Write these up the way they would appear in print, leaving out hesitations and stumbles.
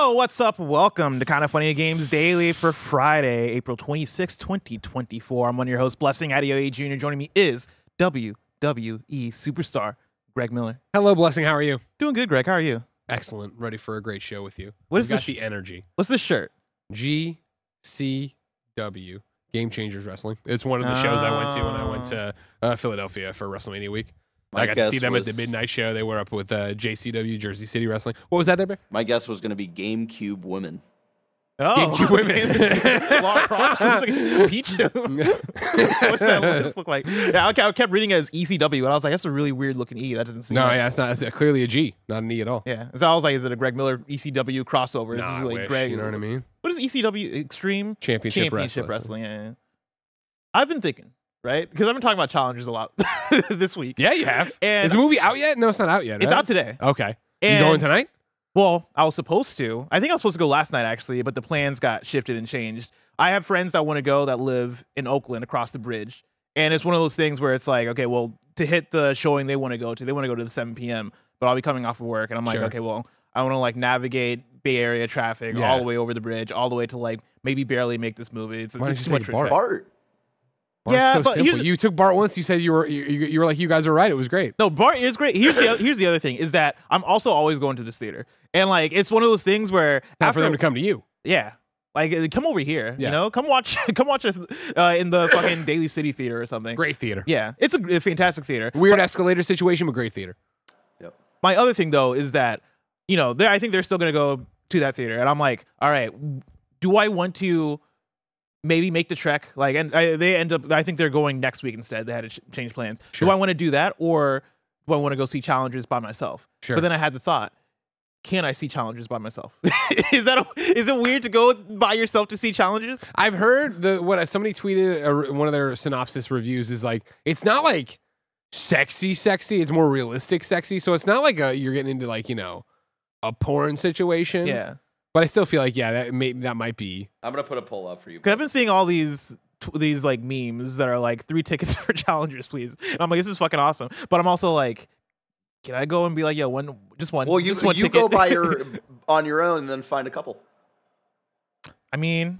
Yo, what's up? Welcome to Kind of Funny Games Daily for Friday, April 26, 2024. I'm one of your hosts, Blessing Adeoye Jr. Joining me is WWE superstar Greg Miller. Hello, Blessing. How are you? Doing good, Greg. How are you? Excellent. Ready for a great show with you. What is We've got this the energy. What's this shirt? GCW, Game Changers Wrestling. It's one of the shows I went to when I went to Philadelphia for WrestleMania week. I got to see them at the midnight show. They were up with JCW, Jersey City Wrestling. What was that there, Bear? My guess was going to be GameCube Women. Oh, GameCube Women. Lara Croft. It was like Peach. What does that list look like? Yeah, okay, I kept reading it as ECW, and I was like, that's a really weird looking E. That doesn't seem No, right. yeah, it's not. It's clearly a G, not an E at all. Yeah. So I was like, is it a Greg Miller ECW crossover? No, This is I like wish, Greg. you know what I mean? What is ECW? Extreme Championship Wrestling. Yeah. I've been thinking, right? Because I've been talking about challengers a lot this week. Yeah, you have. And Is the movie out yet? No, it's not out yet. it's right? out today. Okay. You And- going tonight? Well, I was supposed to. I think I was supposed to go last night, actually, but the plans got shifted and changed. I have friends that want to go that live in Oakland across the bridge. And it's one of those things where it's like, okay, well, to hit the showing they want to go to the 7 p.m., but I'll be coming off of work. And I'm like, Sure. okay, well, I want to like navigate Bay Area traffic Yeah. all the way over the bridge, all the way to like maybe barely make this movie. It's Why it's didn't too you much take for a Bart? trek. Bart. Yeah, So but simple. here's- You took Bart once. You said you were like, you guys were right. It was great. No, Bart is great. Here's the other thing is that I'm also always going to this theater. And like it's one of those things where Time for them to come to you. yeah. Like come over here, Yeah. you know? Come watch it in the fucking Daly City Theater or something. Great theater. Yeah. It's a fantastic theater. Weird escalator situation, but great theater. My other thing though is that, you know, I think they're still going to go to that theater and I'm like, all right, do I want to maybe make the trek? Like, and I think they're going next week instead. They had to change plans. Sure. Do I want to do that or do I want to go see Challengers by myself? Sure. But then I had the thought, can I see Challengers by myself? Is it weird to go by yourself to see Challengers? I've heard what somebody tweeted one of their synopsis reviews is like, it's not like sexy. It's more realistic sexy. So it's not like you're getting into like, you know, a porn situation. Yeah. But I still feel like, yeah, that might be. I'm going to put a poll up for you. Because I've been seeing all these like memes that are like 3 tickets for Challengers, please. And I'm like, this is fucking awesome. But I'm also like, can I go and be like, yo, just one? Well, you ticket? go by on your own and then find a couple. I mean,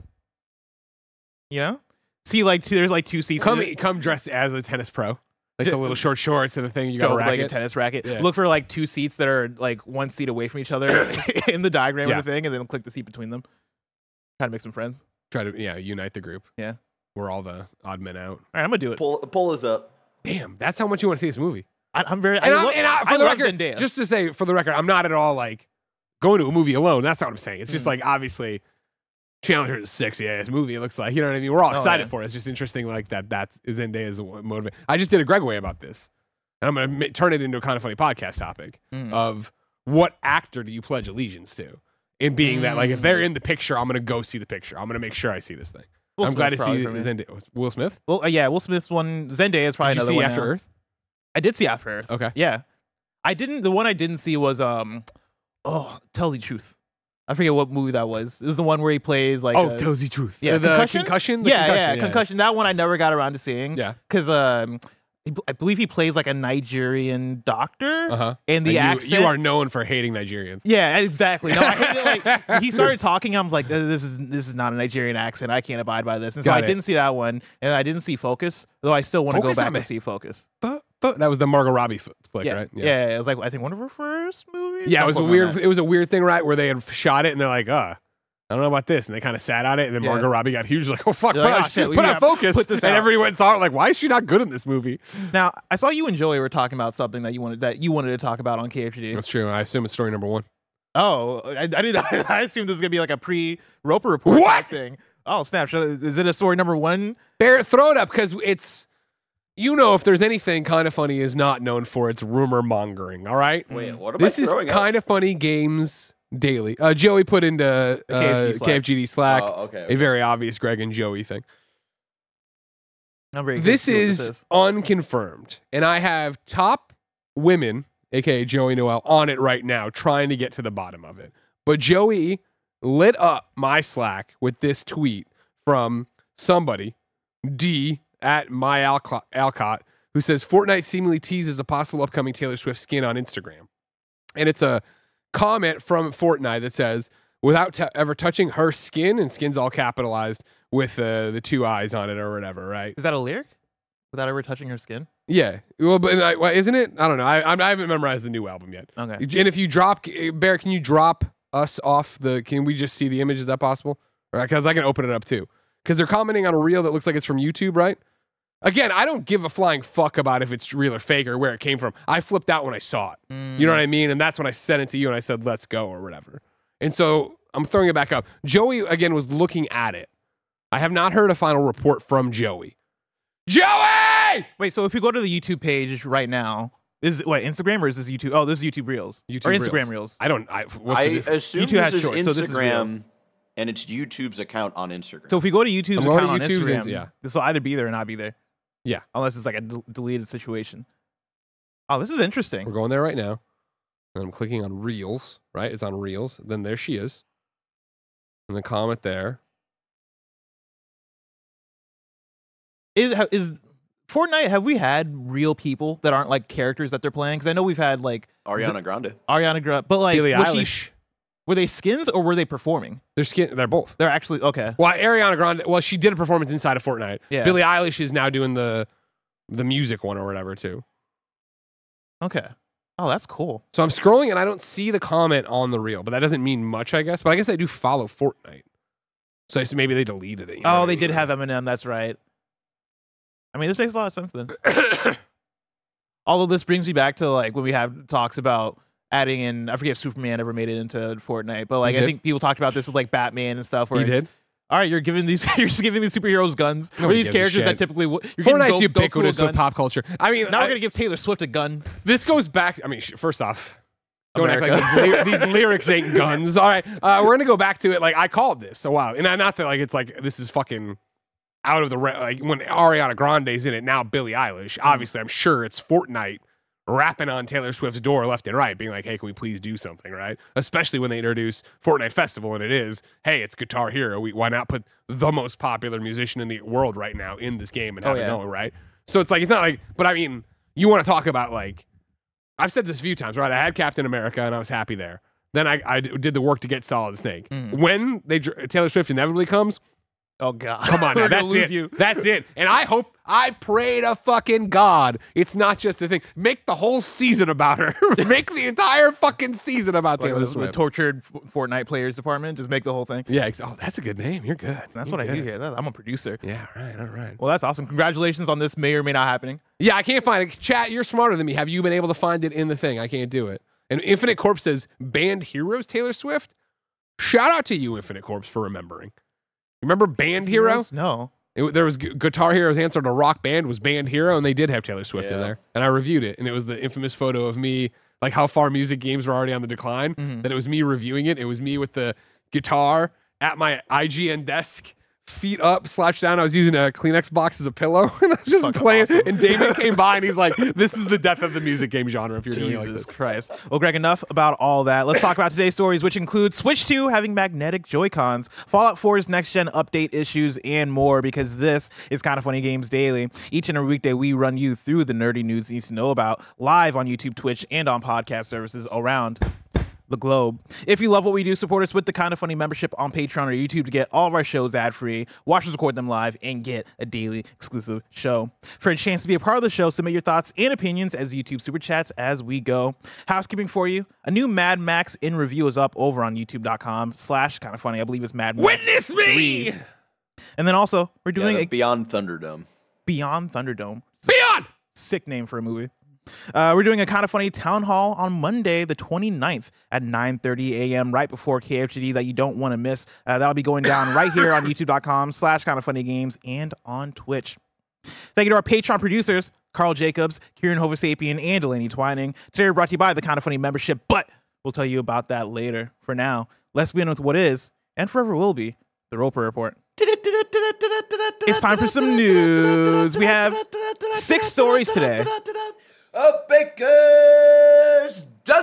you know, see, like there's like 2 seats. Come dressed as a tennis pro. Like the little short shorts and the thing you got Go a with, like a racket. tennis racket. Yeah. Look for like 2 seats that are like 1 seat away from each other in the diagram Yeah. of the thing, and then click the seat between them. Try to make some friends. Try to unite the group. Yeah. We're all the odd men out. All right, I'm gonna do it. Poll is up. Damn, that's how much you want to see this movie. I'm very. And I for the love record, Zendaya. just to say, for the record, I'm not at all like going to a movie alone. That's not what I'm saying. It's just like obviously, Challenger is a sexy ass movie. It looks like, you know what I mean. We're all excited yeah. for it. It's just interesting, like that is Zendaya's motivate. I just did a Greg Way about this, and I'm gonna turn it into a kind of funny podcast topic of what actor do you pledge allegiance to? In being that, like, if they're in the picture, I'm gonna go see the picture. I'm gonna make sure I see this thing. Will I'm glad to Smith see probably for me. Zendaya. Will Smith? Well, yeah, Will Smith's one. Zendaya is probably Did you another see one. After now. Earth? I did see After Earth. Okay. Yeah, I didn't. The one I didn't see was Tell the Truth. I forget what movie that was. It was the one where he plays like Tells the truth. yeah, the concussion. The Concussion. That one I never got around to seeing. Yeah. Because I believe he plays like a Nigerian doctor. Uh-huh. And the accent. You are known for hating Nigerians. Yeah, exactly. No, I hate it. Like he started talking, I was like, "This is not a Nigerian accent. I can't abide by this." And so Got I it. didn't see that one, and I didn't see Focus, though I still want to go Focus back on me. and see Focus. That was the Margot Robbie flick, Yeah, right? yeah. It was like I think one of her first movies. Yeah, Don't it was a quote me on weird. that. It was a weird thing, right? Where they had shot it and they're like, I don't know about this, and they kind of sat on it, and then Yeah. Margot Robbie got huge, like, oh fuck, They're put like, on, "Oh, shit, we put on gotta Focus, put this and out." everyone saw it, like, why is she not good in this movie? Now I saw you and Joey were talking about something that you wanted to talk about on KFGD. That's true. I assume it's story number 1. Oh, I didn't. I assumed this was gonna be like a pre-Roper report What? type thing. Oh snap! Is it a story number 1? Bear, throw it up because it's. You know, if there's anything Kind of Funny is not known for, it's rumor mongering. All right. Wait, what am This I is throwing Kind of Funny Games Daily. Joey put into KFGD Slack Oh, okay. a very obvious Greg and Joey thing. I'm very. This curious to see what is unconfirmed, and I have top women, aka Joey Noel, on it right now, trying to get to the bottom of it. But Joey lit up my Slack with this tweet from somebody, D at my Alcott, who says Fortnite seemingly teases a possible upcoming Taylor Swift skin on Instagram. And it's a comment from Fortnite that says, without ever touching her skin, and skin's all capitalized with the two eyes on it or whatever, right? Is that a lyric? Without ever touching her skin? Yeah. Well, but isn't it? I don't know. I haven't memorized the new album yet. Okay. And if you drop, Bear, can you drop us off can we just see the image? Is that possible? Because I can open it up too. Because they're commenting on a reel that looks like it's from YouTube, right? Again, I don't give a flying fuck about if it's real or fake or where it came from. I flipped out when I saw it. You know what I mean? And that's when I sent it to you and I said, let's go or whatever. And so I'm throwing it back up. Joey, again, was looking at it. I have not heard a final report from Joey. Joey! Wait, so if we go to the YouTube page right now, is it what, Instagram or is this YouTube? Oh, this is YouTube Reels. YouTube or Reels. Instagram Reels. I don't. I the assume YouTube this has is shorts, so this is Reels. Instagram, and it's YouTube's account on Instagram. So if we go to YouTube's I'm going account to on YouTube's Instagram, yeah. this will either be there or not be there. Yeah. Unless it's like a deleted situation. Oh, this is interesting. We're going there right now. And I'm clicking on Reels, right? It's on Reels. Then there she is. And the comment there. Is Fortnite, have we had real people that aren't like characters that they're playing? Because I know we've had like Ariana Grande. Ariana Grande, but like Billie was Eilish. were they skins or were they performing? They're both. They're actually okay. Well, Ariana Grande, she did a performance inside of Fortnite. Yeah. Billie Eilish is now doing the music one or whatever too. Okay. Oh, that's cool. So I'm scrolling and I don't see the comment on the reel, but that doesn't mean much, I guess. But I guess I do follow Fortnite. So maybe they deleted it. You know Oh, what I they mean? did have Eminem. That's right. I mean, this makes a lot of sense then. Although this brings me back to like when we have talks about adding in, I forget if Superman ever made it into Fortnite, but like He I did. think people talked about this with like Batman and stuff. Where He it's, did? All right, you're giving these superheroes guns, or Nobody these gives a characters that shit. typically you're Fortnite's getting ubiquitous Goku a with gun. pop culture. I mean, Now we're gonna give Taylor Swift a gun. this goes back. I mean, first off, don't act America. like these lyrics ain't guns. All right, we're gonna go back to it. Like I called this a while, and not that like it's like this is fucking out of the like when Ariana Grande's in it now. Billie Eilish, obviously, I'm sure it's Fortnite rapping on Taylor Swift's door left and right, being like, "Hey, can we please do something?" Right? Especially when they introduce Fortnite Festival, and it is, "Hey, it's Guitar Hero. Why not put the most popular musician in the world right now in this game and have it known?" Right? So it's like it's not like, but I mean, you want to talk about like. I've said this a few times, right? I had Captain America and I was happy there. Then I did the work to get Solid Snake. When Taylor Swift inevitably comes, Oh God! come on now, We're gonna that's lose it. you. That's it. And I pray to fucking God, it's not just a thing. Make the whole season about her. Make the entire fucking season about Like Taylor the Swift. tortured Fortnite players department. Just make the whole thing. Yeah. Oh, that's a good name. You're good. That's You're what I do good. here. I'm a producer. Yeah. All right. Well, that's awesome. Congratulations on this. May or may not happening. Yeah, I can't find it. Chat, you're smarter than me. Have you been able to find it in the thing? I can't do it. And Infinite Corpse says, Band Heroes Taylor Swift? Shout out to you, Infinite Corpse, for remembering. Remember Band Hero? No. There was Guitar Hero's answer to Rock Band was Band Hero, and they did have Taylor Swift in Yeah. there. And I reviewed it, and it was the infamous photo of me, like how far music games were already on the decline, that it was me reviewing it. It was me with the guitar at my IGN desk, feet up, slouched down. I was using a Kleenex box as a pillow, and I was just Fucking playing. awesome. And Damon came by, and he's like, "This is the death of the music game genre if you're doing it like Jesus this." Christ. Well, Greg, enough about all that. Let's talk about today's stories, which include Switch 2 having magnetic Joy-Cons, Fallout 4's next-gen update issues, and more, because this is Kinda Funny Games Daily. Each and every weekday, we run you through the nerdy news you need to know about, live on YouTube, Twitch, and on podcast services around the globe. If you love what we do, support us with the Kinda Funny membership on Patreon or YouTube to get all of our shows ad-free, watch us record them live, and get a daily exclusive show. For a chance to be a part of the show, submit your thoughts and opinions as YouTube super chats as we go. Housekeeping for you, a new Mad Max in review is up over on youtube.com/kindafunny. I believe it's Mad Max Witness me! 3. And then also, we're doing a Beyond Thunderdome. Beyond Thunderdome. Beyond! Sick name for a movie. We're doing a Kinda Funny town hall on Monday, the 29th at 9:30 a.m. right before KFGD that you don't want to miss. That'll be going down right here on youtube.com/kindafunnygames and on Twitch. Thank you to our Patreon producers, Carl Jacobs, Kieran Hovasapien, and Delaney Twining. Today we're brought to you by the Kinda Funny membership, but we'll tell you about that later. For now, let's begin with what is, and forever will be, the Roper Report. It's time for some news. We have 6 stories today. A baker's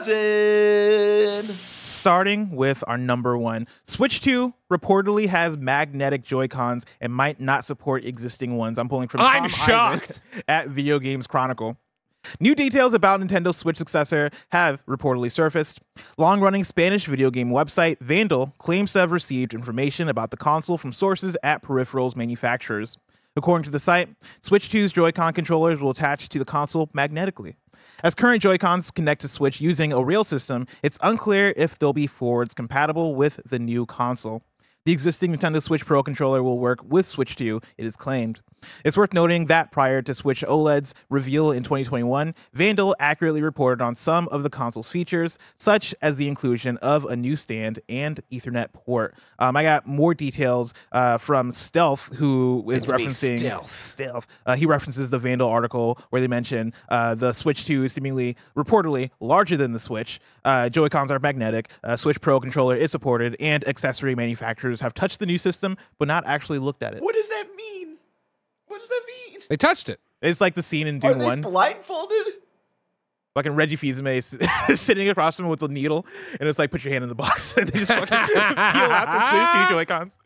dozen. Starting with our number one. Switch 2 reportedly has magnetic Joy-Cons and might not support existing ones. I'm pulling from I'm Tom shocked. Ivan at Video Games Chronicle. New details about Nintendo Switch successor have reportedly surfaced. Long-running Spanish video game website Vandal claims to have received information about the console from sources at peripherals manufacturers. According to the site, Switch 2's Joy-Con controllers will attach to the console magnetically. As current Joy-Cons connect to Switch using a rail system, it's unclear if they'll be forwards compatible with the new console. The existing Nintendo Switch Pro controller will work with Switch 2, it is claimed. It's worth noting that prior to Switch OLED's reveal in 2021, Vandal accurately reported on some of the console's features, such as the inclusion of a new stand and Ethernet port. I got more details from Stealth, who is referencing Stealth. He references the Vandal article where they mention the Switch 2 is seemingly reportedly larger than the Switch. Joy-Cons are magnetic. Switch Pro controller is supported, and accessory manufacturers have touched the new system but not actually looked at it. What does that mean? What does that mean? They touched it. It's like the scene in Are Dune they 1. blindfolded? Fucking Reggie Fils-Aimé is sitting across from him with a needle, and it's like, put your hand in the box, and they just fucking peel out the Switch 2 Joy-Cons.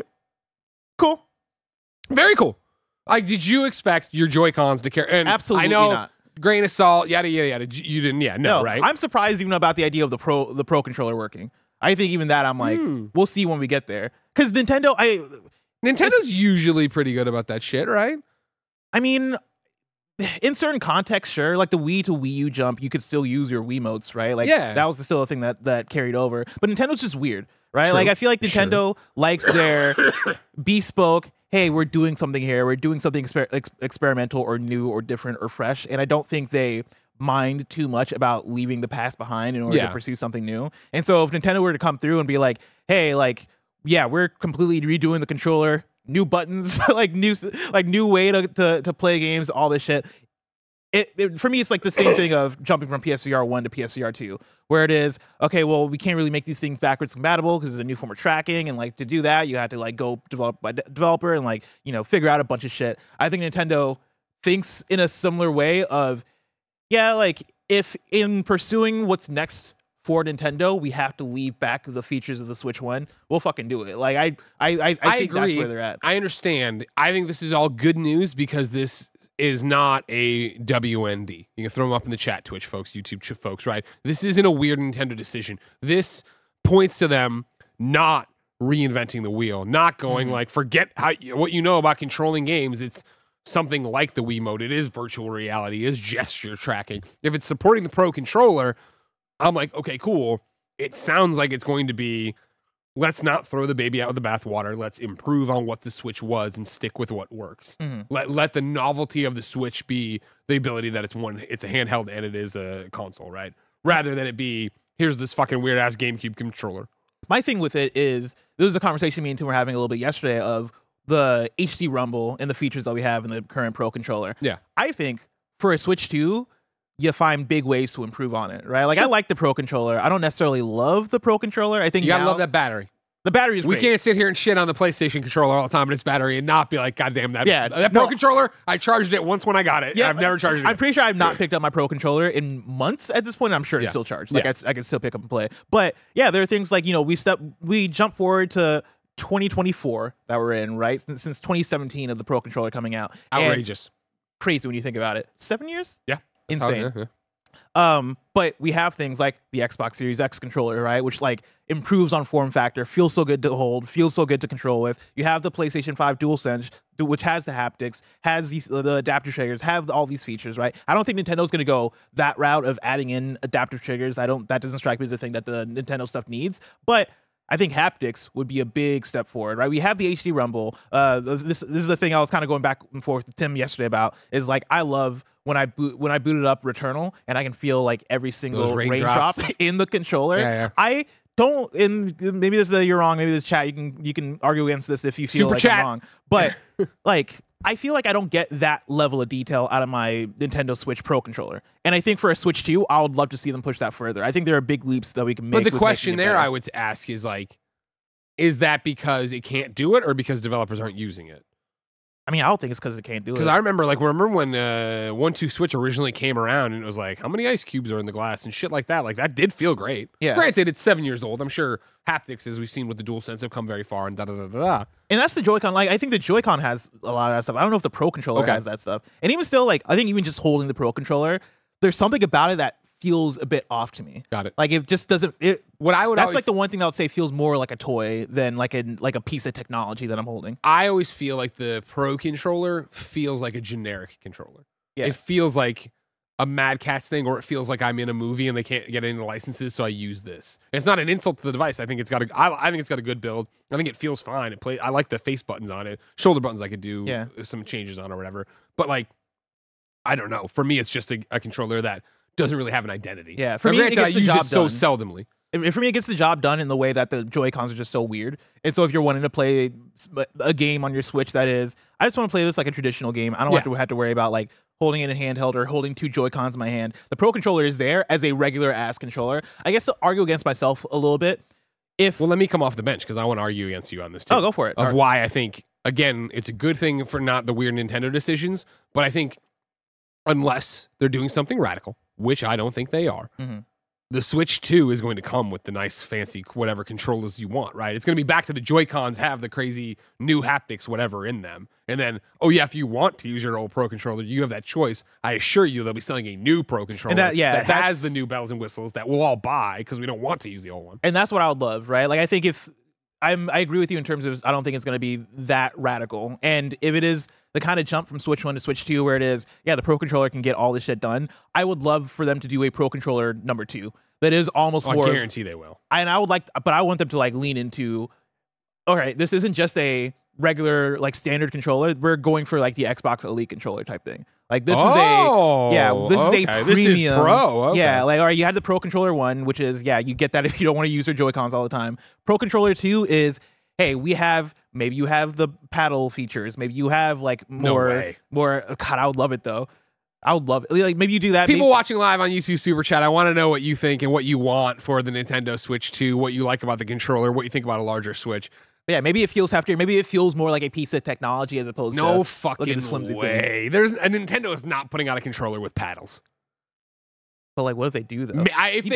Cool. Very cool. Like, did you expect your Joy-Cons to carry? And Absolutely I know, not. grain of salt, yada yada yada. You didn't, no, right? I'm surprised even about the idea of the Pro controller working. I think even that I'm like, we'll see when we get there. Because Nintendo's usually pretty good about that shit, right? I mean, in certain contexts, sure. Like the Wii to Wii U jump, you could still use your Wiimotes, right? Like that was still a thing that carried over. But Nintendo's just weird, right? True. Like I feel like Nintendo likes their bespoke, hey, we're doing something here. We're doing something experimental or new or different or fresh. And I don't think they mind too much about leaving the past behind in order to pursue something new. And so if Nintendo were to come through and be like, hey, like, yeah, we're completely redoing the controller, new buttons, like new way to play games, all this shit. It for me, it's like the same thing of jumping from PSVR 1 to PSVR 2, where it is, okay, well, we can't really make these things backwards compatible because there's a new form of tracking, and like to do that, you have to like go develop by developer and like, you know, figure out a bunch of shit. I think Nintendo thinks in a similar way of, yeah, like if in pursuing what's next for Nintendo, we have to leave back the features of the Switch 1, we'll fucking do it. Like I think agree. that's where they're at. I understand. I think this is all good news because this is not a WND. You can throw them up in the chat, Twitch folks, YouTube folks, right? This isn't a weird Nintendo decision. This points to them not reinventing the wheel, not going like, forget what you know about controlling games. It's something like the Wiimote. It is virtual reality, it is gesture tracking. If it's supporting the Pro controller, I'm like, okay, cool. It sounds like it's going to be, let's not throw the baby out with the bathwater. Let's improve on what the Switch was and stick with what works. Let the novelty of the Switch be the ability that it's a handheld and it is a console, right? Rather than it be, here's this fucking weird ass GameCube controller. My thing with it is, there was a conversation me and Tim were having a little bit yesterday of the HD Rumble and the features that we have in the current Pro controller. Yeah. I think for a Switch 2, you find big ways to improve on it, right? Like I like the Pro controller. I don't necessarily love the Pro controller. I think you gotta love that battery. The battery is great. We can't sit here and shit on the PlayStation controller all the time and its battery and not be like, God damn that. Yeah, that Pro controller, I charged it once when I got it. Yeah, I've never charged it. I'm pretty sure I've not picked up my Pro controller in months at this point. I'm sure it's still charged. Like I can still pick up and play. But yeah, there are things like, you know, we jump forward to 2024 that we're in, right? Since 2017 of the Pro controller coming out. Outrageous. And crazy when you think about it. 7 years? Yeah. Insane. But we have things like the Xbox Series X controller, right? Which like improves on form factor, feels so good to hold, feels so good to control with. You have the PlayStation 5 DualSense, which has the haptics, has the adaptive triggers, have all these features, right? I don't think Nintendo's going to go that route of adding in adaptive triggers. That doesn't strike me as a thing that the Nintendo stuff needs, but I think haptics would be a big step forward, right? We have the HD Rumble. This is the thing I was kind of going back and forth with Tim yesterday about, is like, I love when I booted up Returnal and I can feel like every single raindrop in the controller. Yeah. I don't, and maybe this is you're wrong, maybe this chat, you can argue against this if you feel like I'm wrong. But like, I feel like I don't get that level of detail out of my Nintendo Switch Pro controller. And I think for a Switch 2, I would love to see them push that further. I think there are big leaps that we can make. But the question there I would ask is like, is that because it can't do it or because developers aren't using it? I mean, I don't think it's because it can't do it. Because I remember when 1-2 Switch originally came around and it was like, how many ice cubes are in the glass and shit like that? Like, that did feel great. Yeah. Granted, it's 7 years old. I'm sure haptics, as we've seen with the DualSense, have come very far and da-da-da-da-da. And that's the Joy-Con. Like, I think the Joy-Con has a lot of that stuff. I don't know if the Pro controller has that stuff. And even still, like, I think even just holding the Pro controller, there's something about it that feels a bit off to me. Got it. Like it just doesn't. What I would That's always, like the one thing I would say feels more like a toy than like a piece of technology that I'm holding. I always feel like the Pro controller feels like a generic controller. Yeah. It feels like a Mad Catz thing, or it feels like I'm in a movie and they can't get any licenses, so I use this. It's not an insult to the device. I think it's got I think it's got a good build. I think it feels fine. I like the face buttons on it. Shoulder buttons I could do some changes on or whatever. But like, I don't know. For me, it's just a controller that doesn't really have an identity. Yeah, for Now, me, it granted, gets I the use job it so done. seldomly. For me, it gets the job done in the way that the Joy-Cons are just so weird. And so if you're wanting to play a game on your Switch that is, I just want to play this like a traditional game. I don't have to worry about like holding it in handheld or holding 2 Joy-Cons in my hand. The Pro controller is there as a regular ass controller. I guess to argue against myself a little bit. Well, let me come off the bench because I want to argue against you on this too. Oh, go for it. Of why I think, again, it's a good thing for not the weird Nintendo decisions, but I think unless they're doing something radical, which I don't think they are, the Switch 2 is going to come with the nice, fancy, whatever controllers you want, right? It's going to be back to the Joy-Cons have the crazy new haptics, whatever, in them. And then, oh yeah, if you want to use your old Pro controller, you have that choice. I assure you they'll be selling a new Pro controller that has the new bells and whistles that we'll all buy because we don't want to use the old one. And that's what I would love, right? Like, I think I agree with you in terms of I don't think it's going to be that radical. And if it is the kind of jump from Switch 1 to Switch 2 where it is, the Pro controller can get all this shit done, I would love for them to do a Pro controller number 2 that is almost more. I guarantee they will. And I would like, but I want them to like lean into, all right, this isn't just a regular like standard controller. We're going for like the Xbox Elite controller type thing. Like this is a premium. This is Pro. Okay. Yeah, like all right, you had the Pro controller 1, which is you get that if you don't want to use your Joy-Cons all the time. Pro controller 2 is, hey, maybe you have the paddle features, maybe you have like more. God, I would love it though. I would love it. Like maybe you do that. People watching live on YouTube Super Chat, I want to know what you think and what you want for the Nintendo Switch 2, what you like about the controller, what you think about a larger Switch. Yeah, maybe it feels heftier. Maybe it feels more like a piece of technology as opposed to no fucking this flimsy way. thing. Nintendo is not putting out a controller with paddles. But like, what if they do though?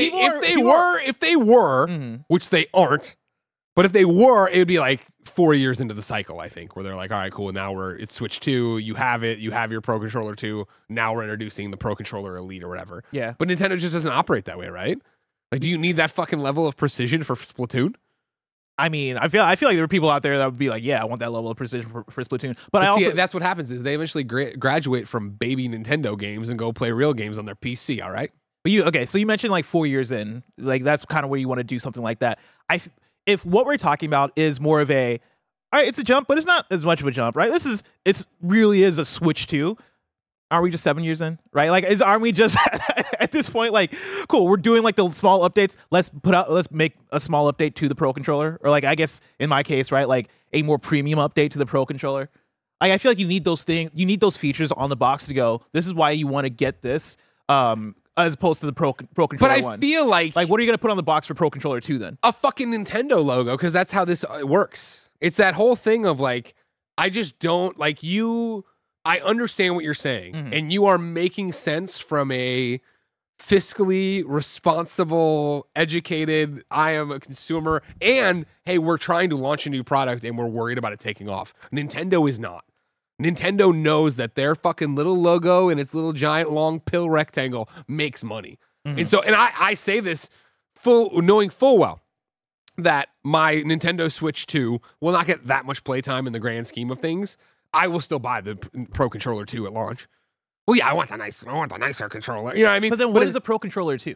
If they were, which they aren't, but if they were, it would be like 4 years into the cycle, I think, where they're like, all right, cool. Now it's Switch 2. You have it. You have your Pro Controller 2. Now we're introducing the Pro Controller Elite or whatever. Yeah. But Nintendo just doesn't operate that way, right? Like, do you need that fucking level of precision for Splatoon? I mean, I feel like there are people out there that would be like, yeah, I want that level of precision for Splatoon. But that's what happens is they eventually graduate from baby Nintendo games and go play real games on their PC, all right? But so you mentioned like 4 years in. Like, that's kind of where you want to do something like that. If what we're talking about is more of a, all right, it's a jump, but it's not as much of a jump, right? It's really is a Switch 2. Are we just 7 years in, right? Like, aren't we just at this point like, cool? We're doing like the small updates. Let's make a small update to the Pro controller, or like I guess in my case, right, like a more premium update to the Pro controller. I feel like you need those things. You need those features on the box to go. This is why you want to get this, as opposed to the Pro controller. But I 1. feel like what are you gonna put on the box for Pro controller 2 then? A fucking Nintendo logo, because that's how this works. It's that whole thing of like, I just don't like you. I understand what you're saying, and you are making sense from a fiscally responsible, educated, I am a consumer, and hey, we're trying to launch a new product and we're worried about it taking off. Nintendo is not. Nintendo knows that their fucking little logo and its little giant long pill rectangle makes money. And I say this knowing full well that my Nintendo Switch 2 will not get that much playtime in the grand scheme of things. I will still buy the Pro Controller 2 at launch. Well, yeah, I want the nicer controller. You know what I mean? But then what is a Pro Controller 2?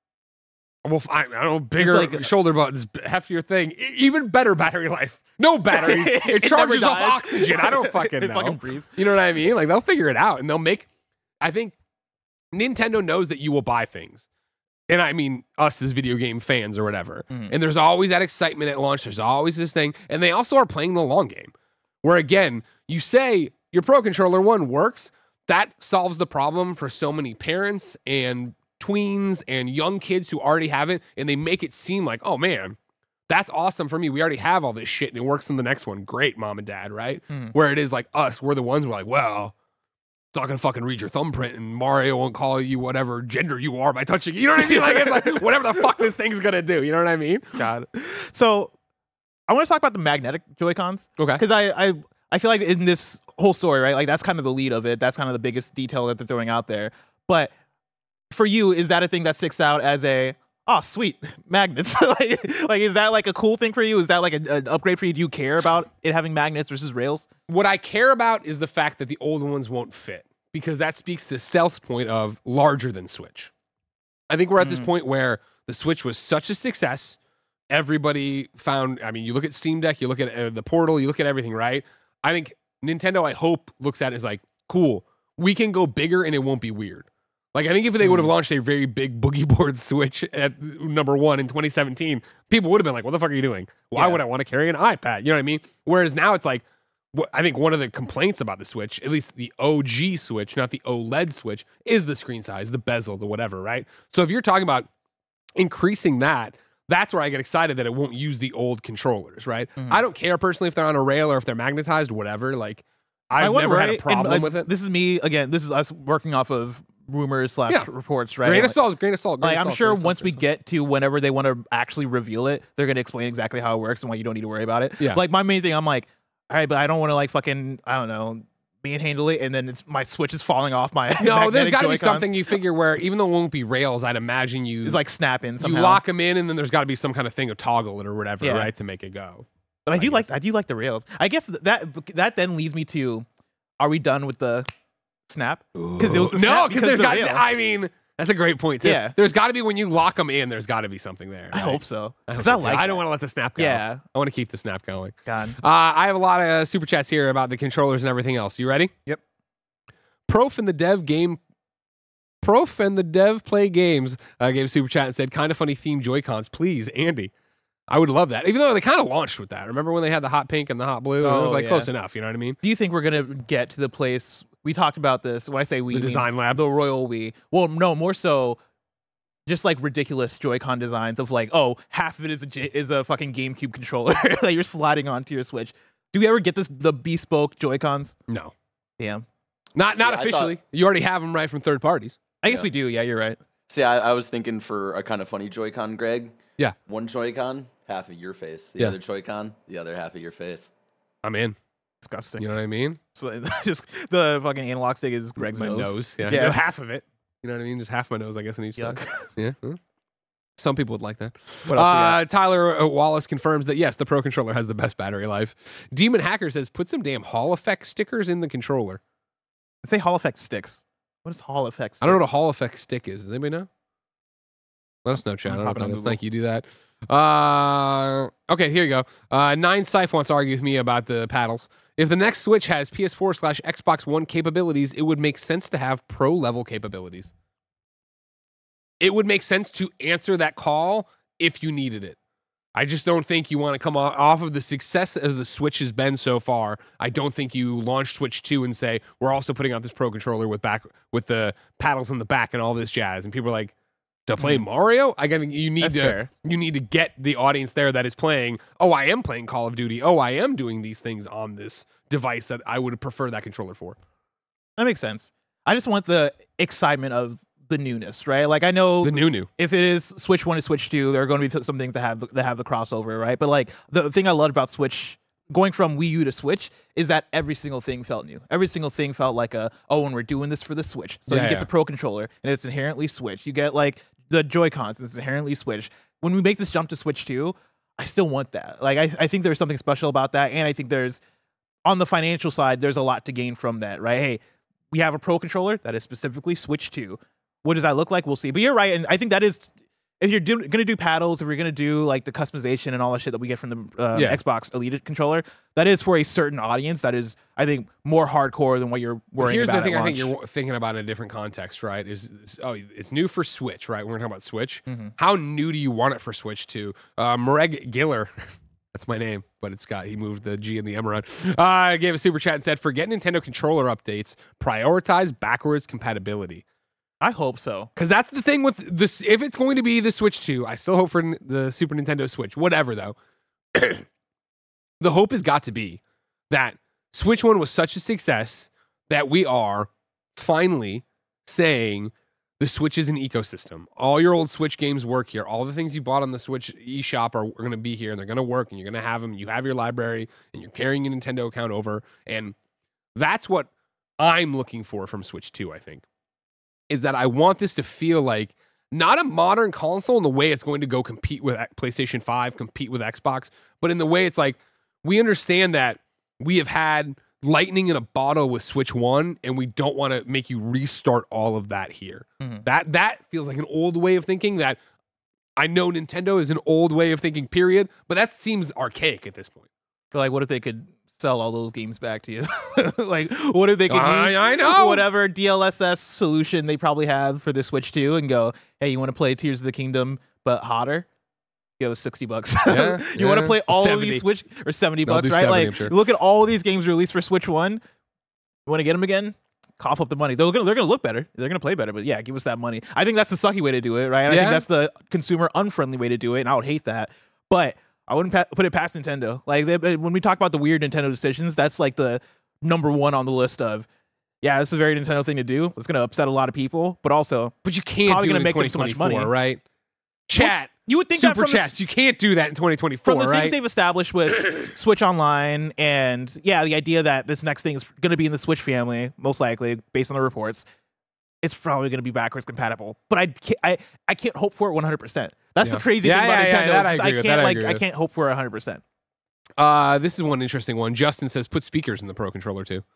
Well, I don't know, bigger shoulder buttons, heftier thing, even better battery life. No batteries. It charges off oxygen. I don't fucking know. Fucking breathes. You know what I mean? Like, they'll figure it out, and they'll make... I think Nintendo knows that you will buy things. And I mean us as video game fans or whatever. And there's always that excitement at launch. There's always this thing. And they also are playing the long game. Where, again, you say your Pro Controller 1 works, that solves the problem for so many parents and tweens and young kids who already have it, and they make it seem like, oh, man, that's awesome for me. We already have all this shit, and it works in the next one. Great, mom and dad, right? Where it is like us, we're the ones who are like, well, it's not going to fucking read your thumbprint, and Mario won't call you whatever gender you are by touching you. You know what I mean? Like, it's like whatever the fuck this thing's going to do. You know what I mean? God. So I want to talk about the magnetic Joy-Cons. Okay. Because I feel like in this whole story, right, like that's kind of the lead of it. That's kind of the biggest detail that they're throwing out there. But for you, is that a thing that sticks out as a oh sweet magnets? like is that like a cool thing for you? Is that like an upgrade for you? Do you care about it having magnets versus rails? What I care about is the fact that the old ones won't fit, because that speaks to Stealth's point of larger than Switch. I think we're at this point where the Switch was such a success. Everybody found, I mean, you look at Steam Deck, you look at the Portal, you look at everything, right? I think Nintendo, I hope, looks at it as like, cool, we can go bigger and it won't be weird. Like, I think if they would have launched a very big boogie board Switch at number 1 in 2017, people would have been like, what the fuck are you doing? Why would I want to carry an iPad? You know what I mean? Whereas now it's like, I think one of the complaints about the Switch, at least the OG Switch, not the OLED Switch, is the screen size, the bezel, the whatever, right? So if you're talking about increasing that, that's where I get excited that it won't use the old controllers, right? I don't care personally if they're on a rail or if they're magnetized, whatever. Like, I've never had a problem with it. This is me, again, this is us working off of rumors / reports, right? Grain of salt. Like, I'm sure once we get to whenever they want to actually reveal it, they're going to explain exactly how it works and why you don't need to worry about it. Yeah. Like, my main thing, I'm like, all right, but I don't want to like fucking, I don't know, manhandle it, and then it's my Switch is falling off my No, there's got to be Joy-Cons. something you figure where, even though it won't be rails, I'd imagine you... It's like snapping somehow. You lock them in, and then there's got to be some kind of thing to toggle it or whatever, Yeah. right, to make it go. But I do like the rails. I guess that then leads me to, are we done with the snap? Because it was the snap. No, because there's the got... rail. I mean... That's a great point, too. Yeah. There's got to be, when you lock them in, there's got to be something there. I right? hope so. I, hope 'Cause I so, too. like I don't that. want to let the snap go. Yeah. I want to keep the snap going. God. I have a lot of super chats here about the controllers and everything else. You ready? Yep. Prof and the Dev Play Games gave a super chat and said, kind of funny theme Joy-Cons, please, Andy. I would love that. Even though they kind of launched with that. Remember when they had the hot pink and the hot blue? And it was like close enough, you know what I mean? Do you think we're gonna get to the place we talked about this? When I say we, The design lab. the Royal We. Well, no, more so, just like ridiculous Joy-Con designs of like, oh, half of it is a fucking GameCube controller that you're sliding onto your Switch. Do we ever get the bespoke Joy-Cons? No. Damn. Not See, I officially. You already have them right from third parties. I guess we do. Yeah, you're right. See, I was thinking for a kind of funny Joy-Con, Greg. Yeah. One Joy-Con, half of your face. The Yeah. other Joy-Con, the other half of your face. I'm in. Disgusting. You know what I mean? So just the fucking analog stick is Greg's My nose. nose. Yeah. Yeah. No, half of it. You know what I mean? Just half my nose, I guess, on each Yuck. side. Yeah. Some people would like that. What else we got? Tyler Wallace confirms that, yes, the Pro Controller has the best battery life. Demon Hacker says, put some damn Hall Effect stickers in the controller. Let's say Hall Effect sticks. What is Hall Effect sticks? I don't know what a Hall Effect stick is. Does anybody know? Let us know, chat. I don't know Pop what it on that is. Google. Thank you. Do that. Okay, here you go. Nine Scythe wants to argue with me about the paddles. If the next Switch has PS4 / Xbox One capabilities, it would make sense to have pro level capabilities. It would make sense to answer that call if you needed it. I just don't think you want to come off of the success as the Switch has been so far. I don't think you launch Switch 2 and say, we're also putting out this Pro Controller with the paddles in the back and all this jazz. And people are like, to play Mario? I think you need That's to fair. you need to get the audience there that is playing, oh, I am playing Call of Duty. Oh, I am doing these things on this device that I would prefer that controller for. That makes sense. I just want the excitement of the newness, right? Like I know The new. if it is Switch 1 to Switch 2, there are going to be some things that have the crossover, right? But like the thing I loved about Switch going from Wii U to Switch is that every single thing felt new. Every single thing felt like when we're doing this for the Switch. So you get the Pro Controller and it's inherently Switch. You get like the Joy-Cons, it's inherently Switch. When we make this jump to Switch 2, I still want that. Like I think there's something special about that, and I think there's on the financial side, there's a lot to gain from that, right? Hey, we have a Pro Controller that is specifically Switch 2. What does that look like? We'll see. But you're right, and I think that is, if you're going to do paddles, if you're going to do like the customization and all the shit that we get from the Xbox Elite controller, that is for a certain audience. That is, I think, more hardcore than what you're worrying Here's about. the thing at I think launch. you're thinking about in a different context, right? It's new for Switch, right? We're talking about Switch. How new do you want it for Switch 2? Mareg Giller, that's my name, but he moved the G and the M around. Gave a super chat and said, forget Nintendo controller updates, prioritize backwards compatibility. I hope so. Because that's the thing with this. If it's going to be the Switch 2, I still hope for the Super Nintendo Switch. Whatever, though. The hope has got to be that Switch 1 was such a success that we are finally saying the Switch is an ecosystem. All your old Switch games work here. All the things you bought on the Switch eShop are going to be here, and they're going to work, and you're going to have them. You have your library, and you're carrying your Nintendo account over. And that's what I'm looking for from Switch 2, I think. is that I want this to feel like not a modern console in the way it's going to go compete with PlayStation 5, compete with Xbox, but in the way it's like, we understand that we have had lightning in a bottle with Switch 1, and we don't want to make you restart all of that here. That feels like an old way of thinking that I know Nintendo is an old way of thinking, period, but that seems archaic at this point. But like, what if they could sell all those games back to you? Like, what if they could use I know. whatever DLSS solution they probably have for the Switch 2 and go, hey, you want to play Tears of the Kingdom but hotter? Give us $60. Yeah, You want to yeah. play all 70. of these Switch or $70, I'll do right? 70, Like, I'm sure. look at all of these games released for Switch 1. You want to get them again? Cough up the money. They're gonna look better. They're gonna play better. But yeah, give us that money. I think that's the sucky way to do it, right? I Yeah. think that's the consumer unfriendly way to do it, and I would hate that. But I wouldn't put it past Nintendo. Like when we talk about the weird Nintendo decisions, that's like the number one on the list of. Yeah, this is a very Nintendo thing to do. It's gonna upset a lot of people, but also But you can't Probably do it gonna in make them so much 2024, money. right? Chat. you would think that Super from the chats. You can't do that in 2024, from the right? things they've established with Switch Online, and yeah, the idea that this next thing is going to be in the Switch family, most likely, based on the reports, it's probably going to be backwards compatible. But I can't hope for it 100%. That's Yeah. the crazy Yeah, thing about yeah, Nintendo. that I is agree with, that I agree I with. can't hope for 100%. This is one interesting one. Justin says put speakers in the Pro Controller too.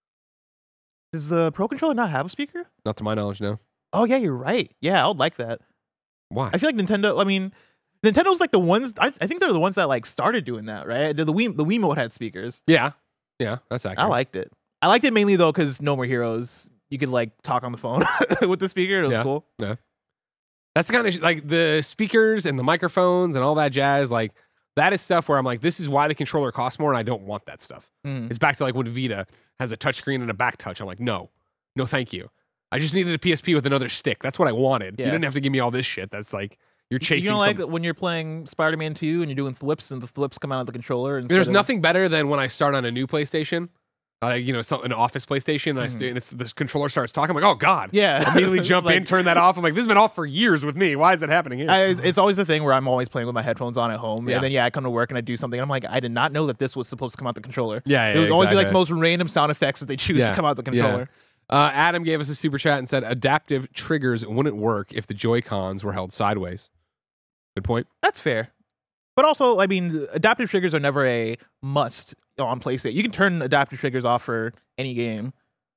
Does the Pro Controller not have a speaker? Not to my knowledge, no. Oh yeah, you're right. Yeah, I would like that. Why? I feel like Nintendo. I mean, Nintendo's like the ones. I think they're the ones that like started doing that, right? The Wiimote had speakers. Yeah, that's accurate. I liked it. I liked it mainly though because No More Heroes. You could like talk on the phone with the speaker. It was Yeah. cool. That's the kind of like the speakers and the microphones and all that jazz. Like that is stuff where I'm like, this is why the controller costs more, and I don't want that stuff. Mm. It's back to like when Vita has a touchscreen and a back touch. I'm like, no, thank you. I just needed a PSP with another stick. That's what I wanted. Yeah. You didn't have to give me all this shit. That's like you're chasing. You don't like some- when you're playing Spider-Man 2 and you're doing flips and the flips come out of the controller. There's nothing better than when I start on a new PlayStation, an office PlayStation, and this controller starts talking. I'm like, oh god, Yeah. Immediately It's jump in, like- turn that off. I'm like, this has been off for years with me. Why is it happening here? It's always the thing where I'm always playing with my headphones on at home, Yeah. and then I come to work and I do something, and I'm like, I did not know that this was supposed to come out the controller. Yeah, It would always be like exactly. the most random sound effects that they choose Yeah. to come out the Yeah. controller. Adam gave us a super chat and said adaptive triggers wouldn't work if the Joy-Cons were held sideways. Good point. That's fair. But also, I mean, adaptive triggers are never a must on PlayStation. You can turn adaptive triggers off for any game.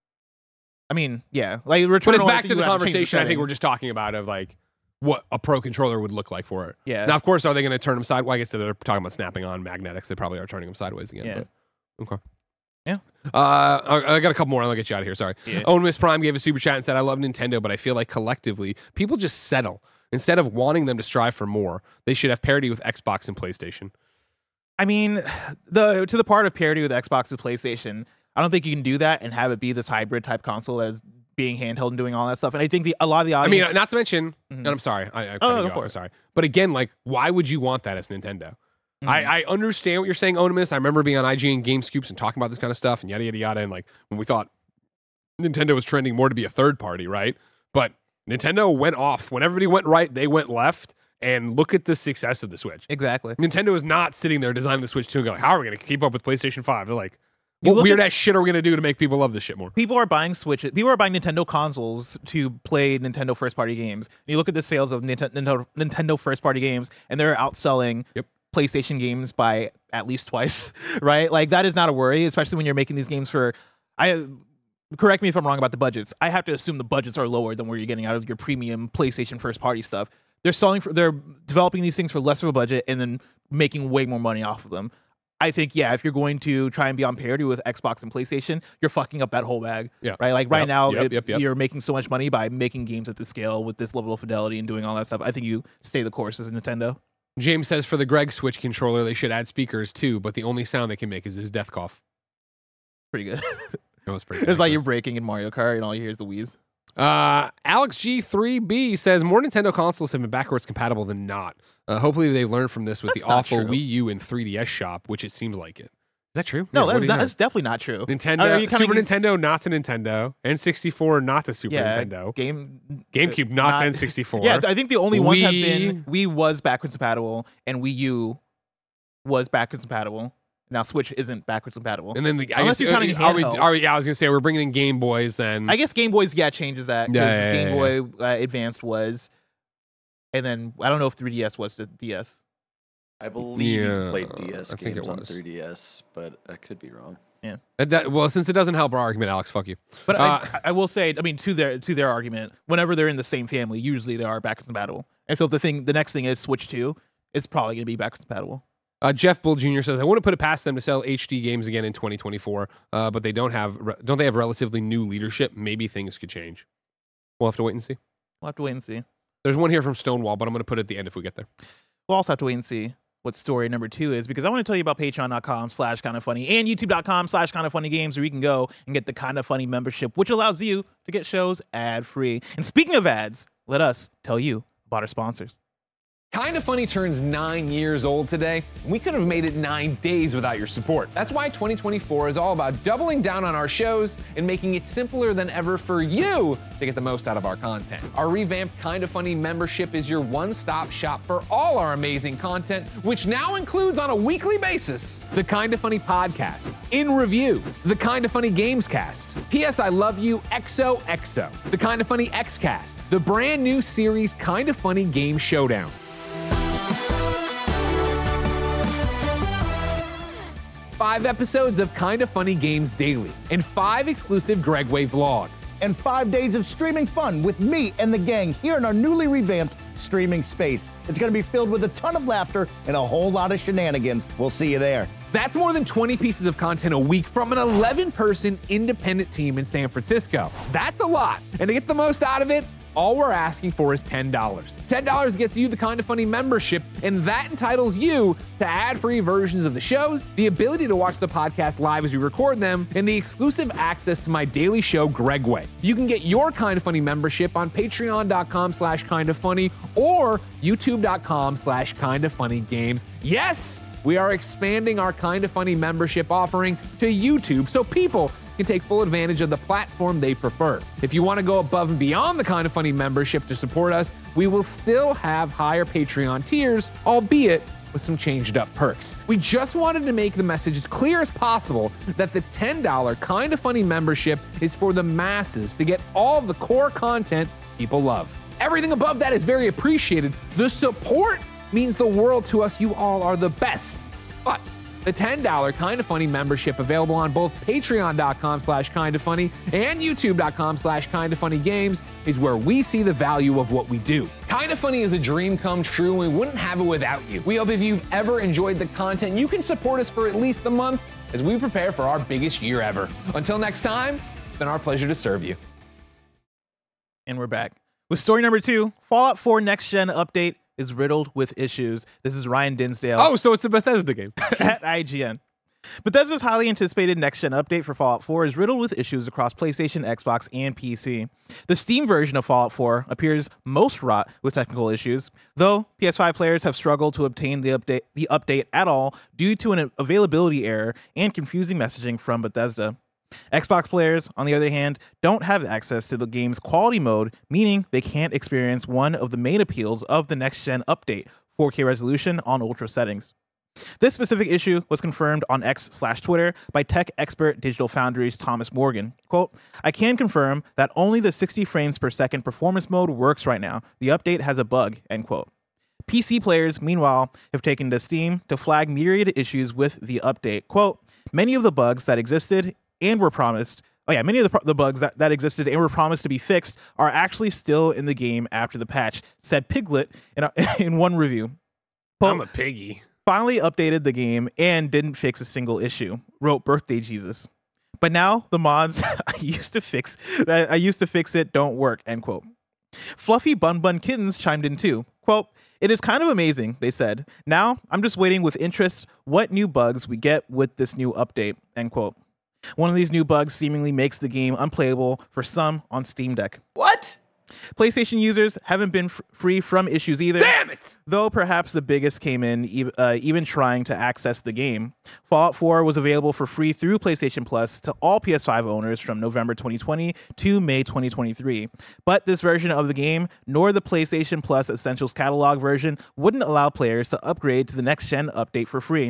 I mean, yeah, like Returnal. But it's I back think to you the would have to change conversation I think setting. we're just talking about of like what a pro controller would look like for it. Yeah. Now, of course, are they going to turn them sideways? Well, I guess they're talking about snapping on magnetics. They probably are turning them sideways again. Yeah. But, okay. Yeah. I got a couple more. I'll get you out of here. Sorry. Yeah. Owen Miss Prime gave a super chat and said, I love Nintendo, but I feel like collectively people just settle. Instead of wanting them to strive for more, they should have parity with Xbox and PlayStation. I mean, to the part of parity with Xbox and PlayStation, I don't think you can do that and have it be this hybrid type console that is being handheld and doing all that stuff. And I think a lot of the I mean, audience. not to mention, Mhm. and I'm sorry, I Oh, cut go you for off, it. I'm sorry. But again, like, why would you want that as Nintendo? Mhm. I understand what you're saying, Onimus. I remember being on IGN Game Scoops and talking about this kind of stuff and yada, yada, yada. And like when we thought Nintendo was trending more to be a third party, right? But Nintendo went off. When everybody went right, they went left. And look at the success of the Switch. Exactly. Nintendo is not sitting there designing the Switch 2 and going, how are we going to keep up with PlayStation 5? They're like, You what look weird ass shit are we going to do to make people love this shit more? People are buying Switches. People are buying Nintendo consoles to play Nintendo first party games. And you look at the sales of Nintendo first party games, and they're outselling Yep. PlayStation games by at least twice, right? Like that is not a worry, especially when you're making these games for. Correct me if I'm wrong about the budgets. I have to assume the budgets are lower than what you're getting out of your premium PlayStation first party stuff. They're developing these things for less of a budget and then making way more money off of them. I think, yeah, if you're going to try and be on parity with Xbox and PlayStation, you're fucking up that whole bag. Yeah. Right? Like right Yep, now, yep. you're making so much money by making games at this scale with this level of fidelity and doing all that stuff. I think you stay the course as a Nintendo. James says for the Greg Switch controller, they should add speakers too, but the only sound they can make is his death cough. Pretty good. That was pretty It's like good. you're breaking in Mario Kart and all you hear is the wheeze. Alex G3B says more Nintendo consoles have been backwards compatible than not. Hopefully they've learned from this with That's the not awful true. Wii U and 3DS shop, which it seems like it. Is that true? No, Yeah, what do you know? that's definitely not true. Are Nintendo, you kinda Super Nintendo, not to Nintendo. N64, not to Super Yeah, Nintendo. GameCube, not to N64. Yeah, I think the only ones have Wii- been Wii was backwards compatible and Wii U was backwards compatible. Now Switch isn't backwards compatible. And then Unless you're counting handheld. I was gonna say we're bringing in Game Boys then. I guess Game Boys, changes that because Game Boy Advanced was, and then I don't know if 3DS was the DS. I believe you can play DS games on 3DS, but I could be wrong. Yeah. Well, since it doesn't help our argument, Alex, fuck you. But I will say, I mean, to their argument, whenever they're in the same family, usually they are backwards compatible. And so if the next thing is Switch 2, it's probably going to be backwards compatible. Jeff Bull Jr. says, I wouldn't put it past them to sell HD games again in 2024, but they don't they have relatively new leadership? Maybe things could change. We'll have to wait and see. We'll have to wait and see. There's one here from Stonewall, but I'm going to put it at the end if we get there. We'll also have to wait and see what story number 2 is, because I want to tell you about patreon.com/kindoffunny and youtube.com/kindoffunnygames, where you can go and get the Kinda Funny membership, which allows you to get shows ad-free. And speaking of ads, let us tell you about our sponsors. Kinda Funny turns 9 years old today. We could have made it 9 days without your support. That's why 2024 is all about doubling down on our shows and making it simpler than ever for you to get the most out of our content. Our revamped Kinda Funny membership is your one-stop shop for all our amazing content, which now includes on a weekly basis the Kinda Funny podcast, In Review, the Kinda Funny Games Cast, P.S. I Love You XOXO, the Kinda Funny X-Cast, the brand new series Kinda Funny Game Showdown. 5 episodes of Kinda Funny Games Daily, and 5 exclusive Gregway vlogs. And 5 days of streaming fun with me and the gang here in our newly revamped streaming space. It's going to be filled with a ton of laughter and a whole lot of shenanigans. We'll see you there. That's more than 20 pieces of content a week from an 11-person independent team in San Francisco. That's a lot. And to get the most out of it, all we're asking for is $10. $10 gets you the Kinda Funny membership, and that entitles you to ad-free versions of the shows, the ability to watch the podcast live as we record them, and the exclusive access to my daily show, Gregway. You can get your Kinda Funny membership on patreon.com/kindafunny or youtube.com/kindafunnygames. Yes! We are expanding our Kinda Funny membership offering to YouTube so people can take full advantage of the platform they prefer. If you want to go above and beyond the Kinda Funny membership to support us, we will still have higher Patreon tiers, albeit with some changed up perks. We just wanted to make the message as clear as possible that the $10 Kinda Funny membership is for the masses to get all of the core content people love. Everything above that is very appreciated. The support means the world to us. You all are the best. But the $10 Kinda Funny membership available on both patreon.com/kindafunny and youtube.com/kindafunnygames is where we see the value of what we do. Kinda Funny is a dream come true, and we wouldn't have it without you. We hope if you've ever enjoyed the content, you can support us for at least a month as we prepare for our biggest year ever. Until next time, it's been our pleasure to serve you. And we're back with story number 2. Fallout 4 Next Gen update is riddled with issues. This is Ryan Dinsdale. Oh, so it's a Bethesda game. At IGN. Bethesda's highly anticipated next-gen update for Fallout 4 is riddled with issues across PlayStation, Xbox, and PC. The Steam version of Fallout 4 appears most wrought with technical issues, though PS5 players have struggled to obtain the update at all due to an availability error and confusing messaging from Bethesda. Xbox players, on the other hand, don't have access to the game's quality mode, meaning they can't experience one of the main appeals of the next-gen update, 4K resolution on ultra settings. This specific issue was confirmed on X/Twitter by tech expert Digital Foundry's Thomas Morgan. Quote, I can confirm that only the 60 frames per second performance mode works right now. The update has a bug, end quote. PC players, meanwhile, have taken to Steam to flag myriad issues with the update. Quote, many of the bugs that existed and were promised, many of the bugs that existed and were promised to be fixed are actually still in the game after the patch, said Piglet in one review. Quote, I'm a piggy. Finally updated the game and didn't fix a single issue, wrote Birthday Jesus. But now the mods I used to fix it don't work, end quote. Fluffy Bun Bun Kittens chimed in too. Quote, it is kind of amazing, they said. Now I'm just waiting with interest what new bugs we get with this new update, end quote. One of these new bugs seemingly makes the game unplayable for some on Steam Deck. What? PlayStation users haven't been free from issues either. Damn it! Though perhaps the biggest came in even trying to access the game. Fallout 4 was available for free through PlayStation Plus to all PS5 owners from November 2020 to May 2023. But this version of the game, nor the PlayStation Plus Essentials catalog version, wouldn't allow players to upgrade to the next-gen update for free.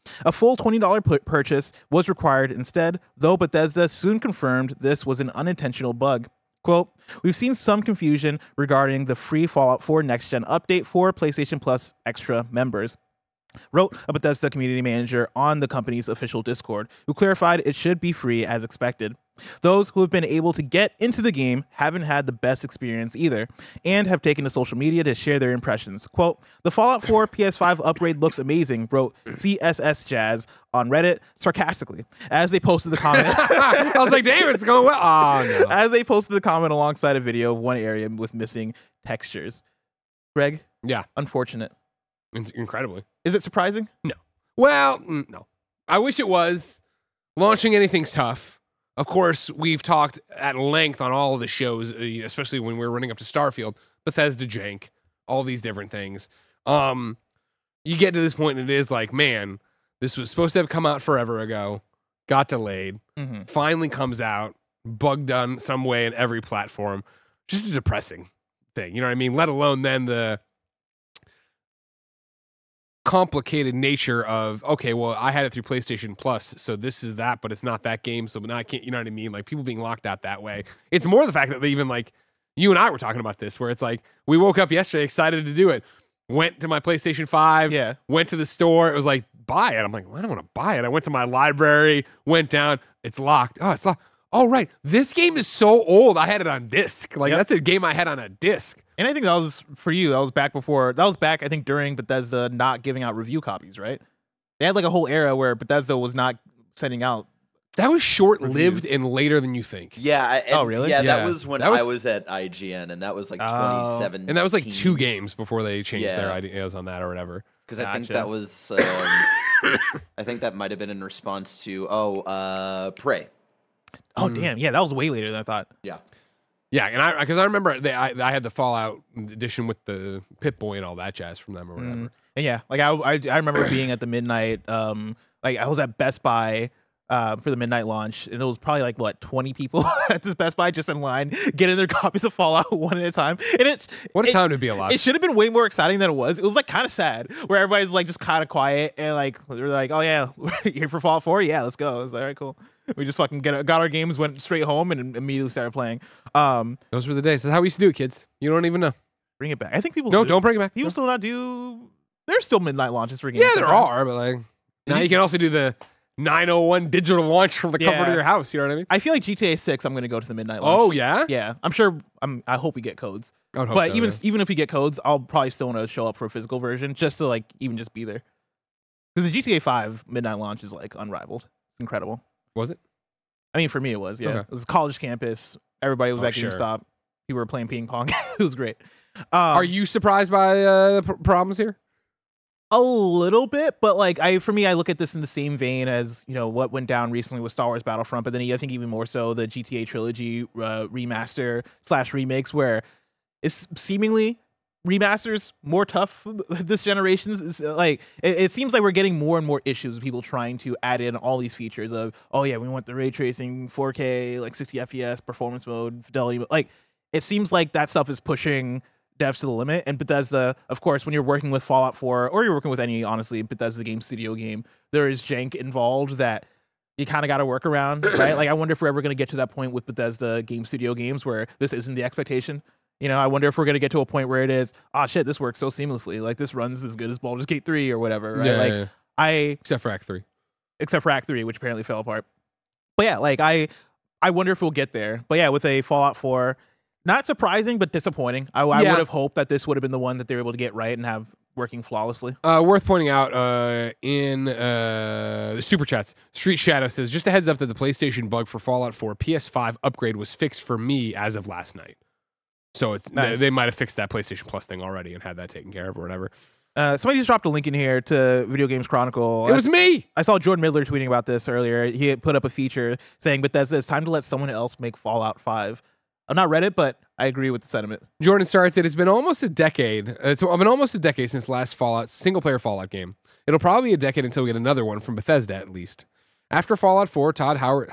A full $20 purchase was required instead, though Bethesda soon confirmed this was an unintentional bug. Quote, we've seen some confusion regarding the free Fallout 4 next-gen update for PlayStation Plus Extra members, wrote a Bethesda community manager on the company's official Discord, who clarified it should be free as expected. Those who have been able to get into the game haven't had the best experience either, and have taken to social media to share their impressions. Quote, the Fallout 4 PS5 upgrade looks amazing, wrote CSS Jazz on Reddit sarcastically, as they posted the comment. I was like, damn, it's going well. Oh, no. As they posted the comment alongside a video of one area with missing textures. Greg? Yeah. Unfortunate. Incredibly. Is it surprising? No. Well, no. I wish it was. Launching anything's tough. Of course, we've talked at length on all of the shows, especially when we were running up to Starfield, Bethesda jank, all these different things. You get to this point and it is like, man, this was supposed to have come out forever ago, got delayed, finally comes out, bugged done some way in every platform. Just a depressing thing, you know what I mean? Let alone then the complicated nature of, okay, well, I had it through PlayStation Plus, so this is that, but it's not that game, so now I can't, you know what I mean? Like, people being locked out that way. It's more the fact that they even, like, you and I were talking about this, where it's like, we woke up yesterday excited to do it, went to my PlayStation 5, went to the store, it was like, buy it. I'm like, well, I don't want to buy it. I went to my library, went down, it's locked. Oh, it's locked. Oh, right. This game is so old. I had it on disc. Like, that's a game I had on a disc. And I think that was, for you, that was back, I think, during Bethesda not giving out review copies, right? They had, like, a whole era where Bethesda was not sending out. That was short-lived and later than you think. Yeah. Oh, really? Yeah, that was when I was at IGN, and that was, like, 2017. And that was, like, 2 games before they changed their ideas on that or whatever. Because I think that was, I think that might have been in response to, Prey. Oh, damn. Yeah, that was way later than I thought. Yeah. Yeah, and because I remember I had the Fallout edition with the Pip-Boy and all that jazz from them or whatever. And yeah, like I remember being at the midnight, like I was at Best Buy for the midnight launch, and there was probably like, what, 20 people at this Best Buy just in line getting their copies of Fallout one at a time. And what a time to be alive. It should have been way more exciting than it was. It was like kind of sad, where everybody's like just kind of quiet, and like they're like, oh yeah, we're here for Fallout 4? Yeah, let's go. I was like, all right, cool. We just fucking got our games, went straight home, and immediately started playing. Those were the days. That's how we used to do it, kids. You don't even know. Bring it back. I think people. Don't bring it back. People still not do. There's still midnight launches for games. Yeah, there are, but like now you can also do the 901 digital launch from the comfort of your house. You know what I mean? I feel like GTA 6. I'm going to go to the midnight launch. Oh yeah, yeah. I'm sure. I hope we get codes. I would hope but so, even if we get codes, I'll probably still want to show up for a physical version just to like even just be there. Because the GTA 5 midnight launch is like unrivaled. It's incredible. Was it? I mean, for me, it was. Yeah, Okay. It was college campus. Everybody was at sure. GameStop. People were playing ping pong. It was great. Are you surprised by the problems here? A little bit, but like I look at this in the same vein as, you know, what went down recently with Star Wars Battlefront, but then I think even more so the GTA trilogy remaster / remakes, where it's seemingly remasters more tough this generation's. Like it seems like we're getting more and more issues with people trying to add in all these features of, oh yeah, we want the ray tracing, 4K, like 60 FPS, performance mode, fidelity. Like it seems like that stuff is pushing devs to the limit. And Bethesda, of course, when you're working with Fallout 4 or you're working with any, honestly, Bethesda game studio game, there is jank involved that you kind of got to work around, right? Like I wonder if we're ever going to get to that point with Bethesda game studio games where this isn't the expectation. You know, I wonder if we're going to get to a point where it is, oh shit, this works so seamlessly. Like this runs as good as Baldur's Gate 3 or whatever, right? Except for Act 3. Except for Act 3, which apparently fell apart. But yeah, like I wonder if we'll get there. But yeah, with a Fallout 4, not surprising, but disappointing. I would have hoped that this would have been the one that they were able to get right and have working flawlessly. Worth pointing out in the Super Chats, Street Shadow says, just a heads up that the PlayStation bug for Fallout 4 PS5 upgrade was fixed for me as of last night. So it's nice. They might have fixed that PlayStation Plus thing already and had that taken care of or whatever. Somebody just dropped a link in here to Video Games Chronicle. It was me! I saw Jordan Midler tweeting about this earlier. He had put up a feature saying, Bethesda, it's time to let someone else make Fallout 5. I've not read it, but I agree with the sentiment. Jordan starts it. It's been almost a decade. It's been almost a decade since last single-player Fallout game. It'll probably be a decade until we get another one from Bethesda, at least. After Fallout 4, Todd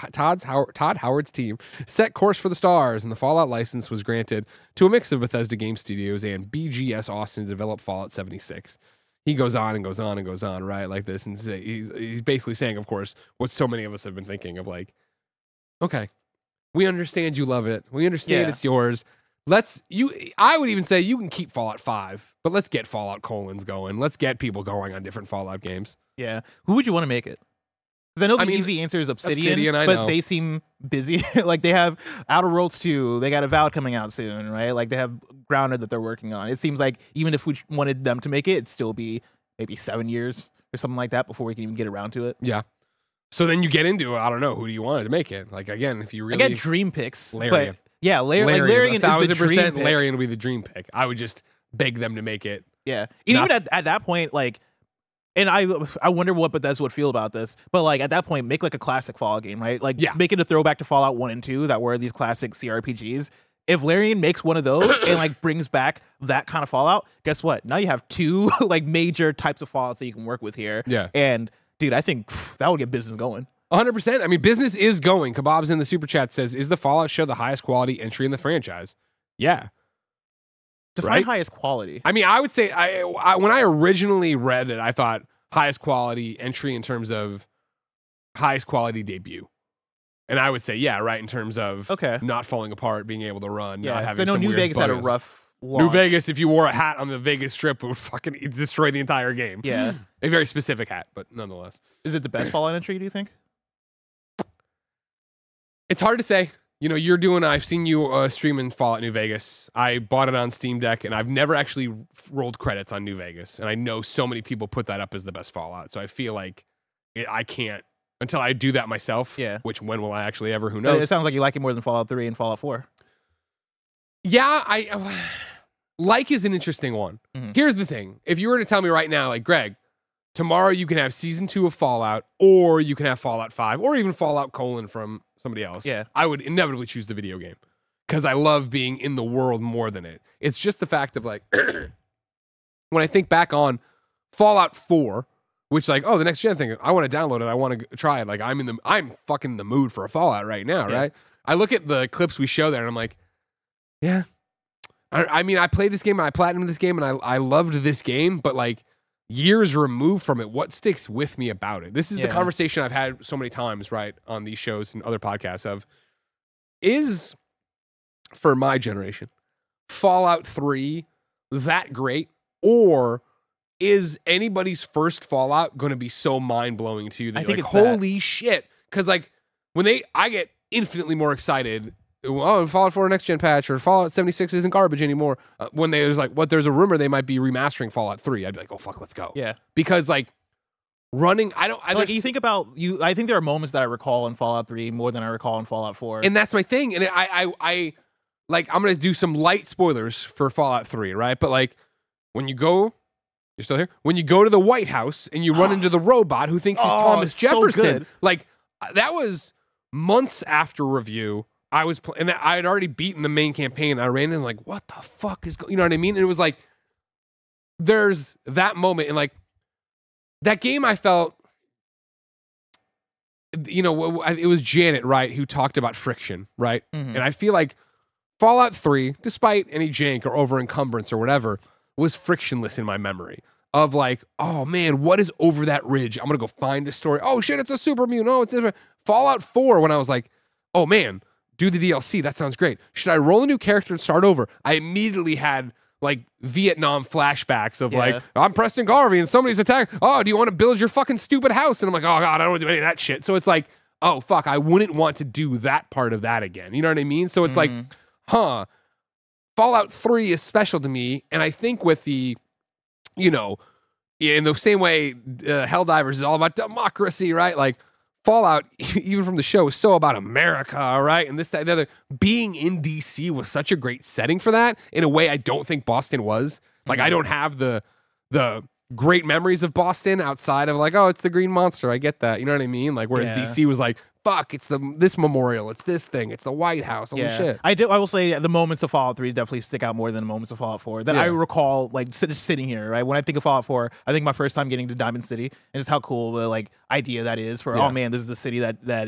Howard's team set course for the stars, and the Fallout license was granted to a mix of Bethesda Game Studios and BGS Austin to develop Fallout 76. he goes on and goes on and goes on, right, like this, and he's basically saying, of course, what so many of us have been thinking of, like, okay, we understand you love it, we understand it's yours. I would even say you can keep Fallout 5, but let's get Fallout colons going. Let's get people going on different Fallout games. Yeah. Who would you want to make it? Because I know the easy answer is Obsidian, I but know. they seem busy. Like they have Outer Worlds 2, they got Avowed coming out soon, right? Like they have Grounded that they're working on. It seems like even if we wanted them to make it, it'd still be maybe 7 years or something like that before we can even get around to it. Yeah. So then you get into, I don't know, who do you want to make it? Like, again, if you really... I got dream picks. Larian. But yeah, Larian is the 1,000% dream pick. Larian would be the dream pick. I would just beg them to make it. Yeah. And even at that point, like, and I wonder what Bethesda would feel about this, but like at that point, make like a classic Fallout game, right? Like make it a throwback to Fallout 1 and 2 that were these classic CRPGs. If Larian makes one of those and like brings back that kind of Fallout, guess what? Now you have two like major types of Fallouts that you can work with here. Yeah. And dude, I think that would get business going. 100%. I mean, business is going. Kebabs in the super chat says, is the Fallout show the highest quality entry in the franchise? Yeah. Define highest quality. I mean, I would say when I originally read it, I thought highest quality entry in terms of highest quality debut. And I would say, yeah, right, in terms of not falling apart, being able to run, not having I know some New weird Vegas had a bugs. rough launch. New Vegas, if you wore a hat on the Vegas Strip, it would fucking destroy the entire game. Yeah. A very specific hat, but nonetheless. Is it the best Fallout entry, do you think? It's hard to say. You know, I've seen you streaming Fallout New Vegas. I bought it on Steam Deck, and I've never actually rolled credits on New Vegas. And I know so many people put that up as the best Fallout. So I feel like I can't, until I do that myself. Yeah. Which, when will I actually ever? Who knows? It sounds like you like it more than Fallout 3 and Fallout 4. Yeah, like is an interesting one. Mm-hmm. Here's the thing. If you were to tell me right now, like, Greg, tomorrow you can have Season 2 of Fallout, or you can have Fallout 5, or even Fallout : from somebody else. Yeah. I would inevitably choose the video game because I love being in the world more than it. It's just the fact of, like, when I think back on Fallout 4, which, like, oh, the next gen thing, I want to download it, I want to try it. Like, I'm fucking in the mood for a Fallout right now, right? I look at the clips we show there, and I'm like, yeah. I mean, I played this game and I platinumed this game and I loved this game, but like years removed from it, what sticks with me about it? This is the conversation I've had so many times, right, on these shows and other podcasts of, is, for my generation, Fallout 3 that great, or is anybody's first Fallout going to be so mind-blowing to you that you're like, holy shit? Because like I get infinitely more excited. Oh, Fallout 4 next gen patch, or Fallout 76 isn't garbage anymore. When there's a rumor they might be remastering Fallout 3, I'd be like, oh fuck, let's go. Yeah, because like running, you think about you. I think there are moments that I recall in Fallout 3 more than I recall in Fallout 4, and that's my thing. And I like, I'm gonna do some light spoilers for Fallout 3, right? But like when you go, you're still here. When you go to the White House and you run into the robot who thinks he's Thomas Jefferson, like that was months after review. And I had already beaten the main campaign. I ran in like, what the fuck is going? You know what I mean? And it was like, there's that moment, and like that game, I felt, you know, it was Janet, right, who talked about friction, right? Mm-hmm. And I feel like Fallout 3, despite any jank or over encumbrance or whatever, was frictionless in my memory of like, oh man, what is over that ridge? I'm gonna go find a story. Oh shit, it's a super mutant. Oh, it's Fallout 4. When I was like, oh man, do the DLC. That sounds great. Should I roll a new character and start over? I immediately had like Vietnam flashbacks of like, I'm Preston Garvey and somebody's attacking. Oh, do you want to build your fucking stupid house? And I'm like, oh God, I don't want to do any of that shit. So it's like, oh fuck, I wouldn't want to do that part of that again. You know what I mean? So it's like, Fallout 3 is special to me. And I think with the, you know, in the same way Helldivers is all about democracy, right? Like, Fallout, even from the show, is so about America, right? And this, that, and the other. Being in DC was such a great setting for that in a way I don't think Boston was. Like, I don't have the great memories of Boston outside of like, oh, it's the Green Monster. I get that. You know what I mean? Like, whereas DC was like, fuck, it's this memorial, it's this thing, it's the White House. Holy shit. I will say the moments of Fallout 3 definitely stick out more than the moments of Fallout 4 that I recall, like sitting here, right? When I think of Fallout 4, I think my first time getting to Diamond City and just how cool the like idea that is for, oh man, this is the city that is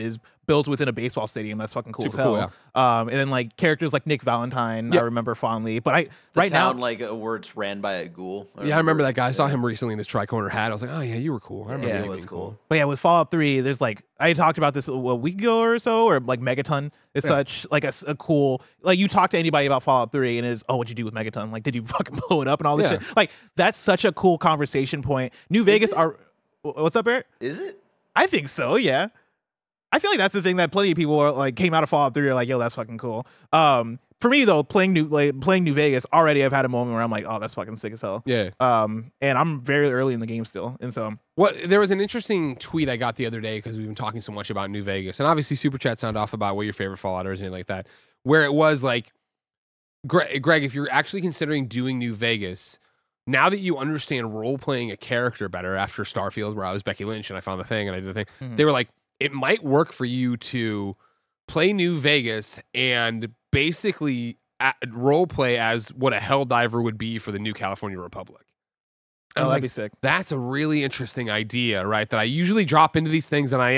built within a baseball stadium. That's fucking cool Super as hell. cool, yeah. And then like characters like Nick Valentine, Yeah. I remember fondly. But The right now, town, like where it's ran by a ghoul. Yeah, I remember that guy. I saw him recently in his tricorner hat. I was like, oh yeah, you were cool. I remember Yeah, you it was being cool. but yeah, with Fallout 3, there's like I talked about this a week ago or so, or like Megaton is such like a cool, like you talk to anybody about Fallout 3 and it's, oh, what'd you do with Megaton? Like, did you fucking blow it up and all this Yeah. shit? Like, that's such a cool conversation point. New Vegas are, what's up, Eric? Is it? I think so, yeah. I feel like that's the thing that plenty of people are like came out of Fallout 3 are like, yo, that's fucking cool. For me though, playing New Vegas already, I've had a moment where I'm like, oh, that's fucking sick as hell. Yeah. And I'm very early in the game still, and so There was an interesting tweet I got the other day because we've been talking so much about New Vegas, and obviously Super Chat sound off about what your favorite Fallout is or anything like that. Where it was like, Greg, if you're actually considering doing New Vegas, now that you understand role playing a character better after Starfield, where I was Becky Lynch and I found the thing and I did the thing, they were like, it might work for you to play New Vegas and basically role play as what a Helldiver would be for the New California Republic. I was that'd like, be sick. that's a really interesting idea, right? That I usually drop into these things and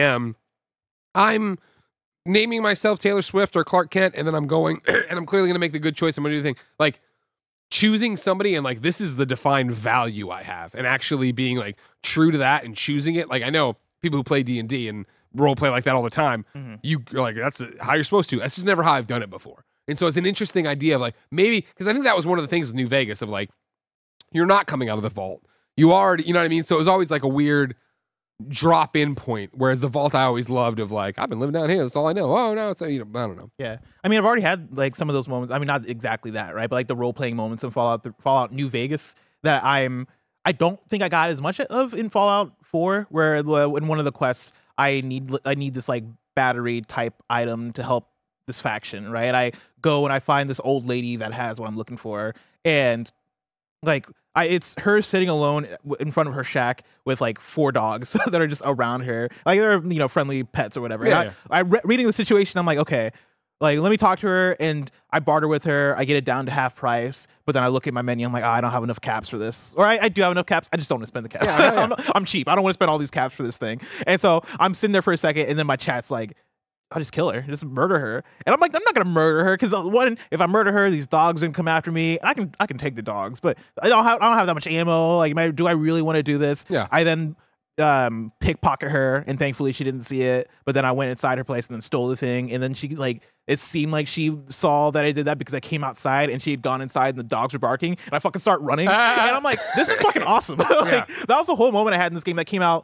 I'm naming myself Taylor Swift or Clark Kent, and then I'm going and I'm clearly gonna make the good choice. I'm gonna do the thing. Like choosing somebody and like this is the defined value I have, and actually being like true to that and choosing it. Like I know people who play D&D and role play like that all the time. You're like, that's how you're supposed to. That's just never how I've done it before. And so it's an interesting idea of like, maybe, because I think that was one of the things with New Vegas of like, you're not coming out of the vault. You already, you know what I mean? So it was always like a weird drop in point. Whereas the vault I always loved of like, I've been living down here. That's all I know. Oh, no, it's, I don't know. Yeah, I mean, I've already had like some of those moments. I mean, not exactly that, right? But like the role playing moments in Fallout New Vegas that I don't think I got as much of in Fallout 4, where in one of the quests I need this like battery type item to help this faction, right? I go and I find this old lady that has what I'm looking for, and like it's her sitting alone in front of her shack with like 4 dogs that are just around her, like they're friendly pets or whatever. Yeah, Reading the situation, I'm like, okay, like let me talk to her, and I barter with her. I get it down to half price, but then I look at my menu. I'm like, I don't have enough caps for this, or I do have enough caps. I just don't want to spend the caps. Yeah. I'm cheap. I don't want to spend all these caps for this thing. And so I'm sitting there for a second, and then my chat's like, I'll just kill her, just murder her. And I'm like, I'm not gonna murder her because one, if I murder her, these dogs are gonna come after me. And I can take the dogs, but I don't have that much ammo. Like, do I really want to do this? Yeah. I then pickpocket her, and thankfully she didn't see it. But then I went inside her place and then stole the thing. And then she it seemed like she saw that I did that because I came outside and she had gone inside and the dogs were barking, and I fucking start running. And I'm like, this is fucking awesome. That was the whole moment I had in this game that came out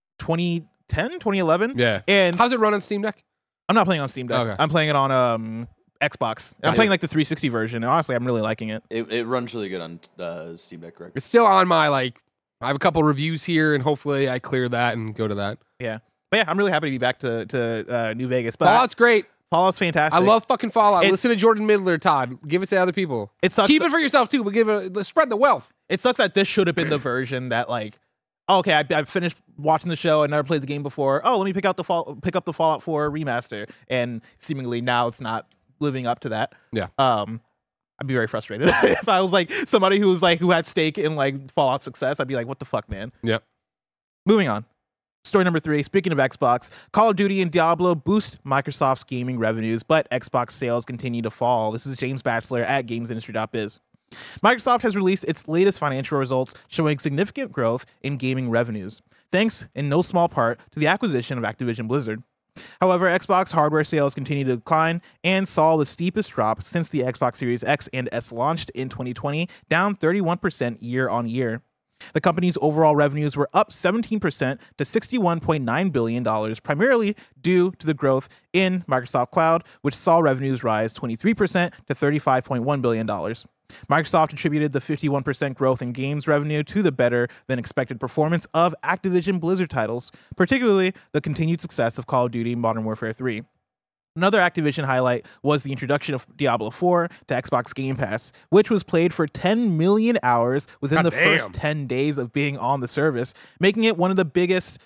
2010, 2011. Yeah. And How's it run on Steam Deck? I'm not playing on Steam Deck. Okay. I'm playing it on Xbox. And I'm playing like the 360 version. And honestly, I'm really liking it. It runs really good on Steam Deck, correct? It's still on my I have a couple reviews here, and hopefully I clear that and go to that. Yeah. But yeah, I'm really happy to be back to New Vegas. But Fallout's great. Fallout's fantastic. I love fucking Fallout. Listen to Jordan Midler, Todd. Give it to other people. It sucks. Keep it for yourself too, but spread the wealth. It sucks that this should have been the version that like, oh, okay, I finished watching the show. I never played the game before. Oh, let me pick up the Fallout 4 remaster, and seemingly now it's not living up to that. Yeah. I'd be very frustrated if I was like somebody who had stake in like Fallout success. I'd be like, what the fuck, man? Yep. Moving on. Story number 3. Speaking of Xbox, Call of Duty and Diablo boost Microsoft's gaming revenues, but Xbox sales continue to fall. This is James Batchelor at GamesIndustry.biz. Microsoft has released its latest financial results showing significant growth in gaming revenues, thanks in no small part to the acquisition of Activision Blizzard. However, Xbox hardware sales continue to decline and saw the steepest drop since the Xbox Series X and S launched in 2020, down 31% year on year. The company's overall revenues were up 17% to $61.9 billion, primarily due to the growth in Microsoft Cloud, which saw revenues rise 23% to $35.1 billion. Microsoft attributed the 51% growth in games revenue to the better-than-expected performance of Activision Blizzard titles, particularly the continued success of Call of Duty Modern Warfare 3. Another Activision highlight was the introduction of Diablo 4 to Xbox Game Pass, which was played for 10 million hours within the first 10 days of being on the service, making it one of the biggest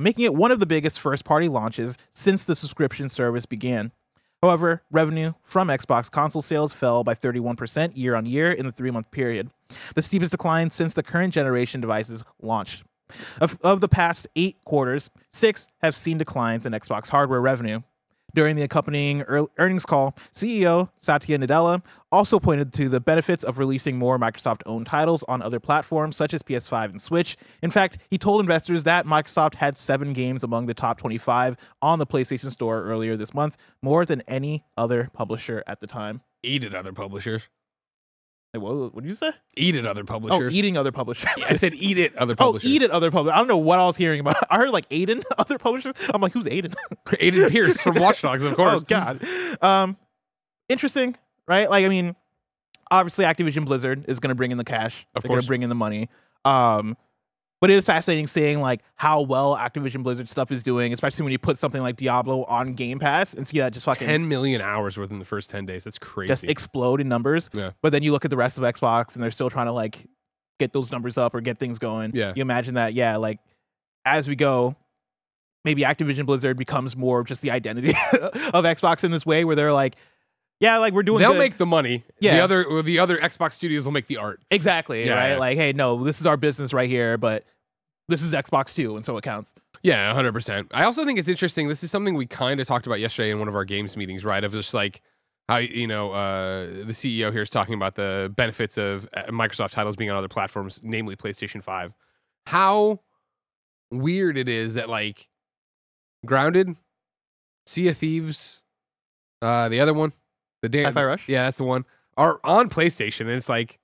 first-party launches since the subscription service began. However, revenue from Xbox console sales fell by 31% year on year in the 3-month period, the steepest decline since the current generation devices launched. Of the past 8 quarters, 6 have seen declines in Xbox hardware revenue. During the accompanying earnings call, CEO Satya Nadella also pointed to the benefits of releasing more Microsoft-owned titles on other platforms such as PS5 and Switch. In fact, he told investors that Microsoft had 7 games among the top 25 on the PlayStation Store earlier this month, more than any other publisher at the time. Eat it, other publishers. Wait, what did you say? Eat it, other publishers. Oh, eating other publishers. I said eat it, other Oh, publishers. eat it, other publishers. I don't know what I was hearing about. I heard like Aiden, other publishers. I'm like, who's Aiden? Aiden Pierce from Watch Dogs, of course. Oh God. Interesting, right? Like, I mean, obviously Activision Blizzard is going to bring in the cash. Of They're going course. to bring in the money. But it is fascinating seeing like how well Activision Blizzard stuff is doing, especially when you put something like Diablo on Game Pass and see that just fucking 10 million hours within the first 10 days. That's crazy. just explode in numbers. Yeah. But then you look at the rest of Xbox and they're still trying to like get those numbers up or get things going. Yeah. You imagine that, yeah, like as we go, maybe Activision Blizzard becomes more of just the identity of Xbox in this way where they're like, yeah, like we're doing They'll good. make the money. Yeah. The other Xbox studios will make the art. Exactly, Yeah, right? yeah. Like, hey, no, this is our business right here, but this is Xbox too, and so it counts. Yeah, 100%. I also think it's interesting. This is something we kind of talked about yesterday in one of our games meetings, right? Of just like how, you know, the CEO here is talking about the benefits of Microsoft titles being on other platforms, namely PlayStation 5. How weird it is that like Grounded, Sea of Thieves, the other one, Hi-Fi Rush? Yeah, that's the one, are on PlayStation. And it's like,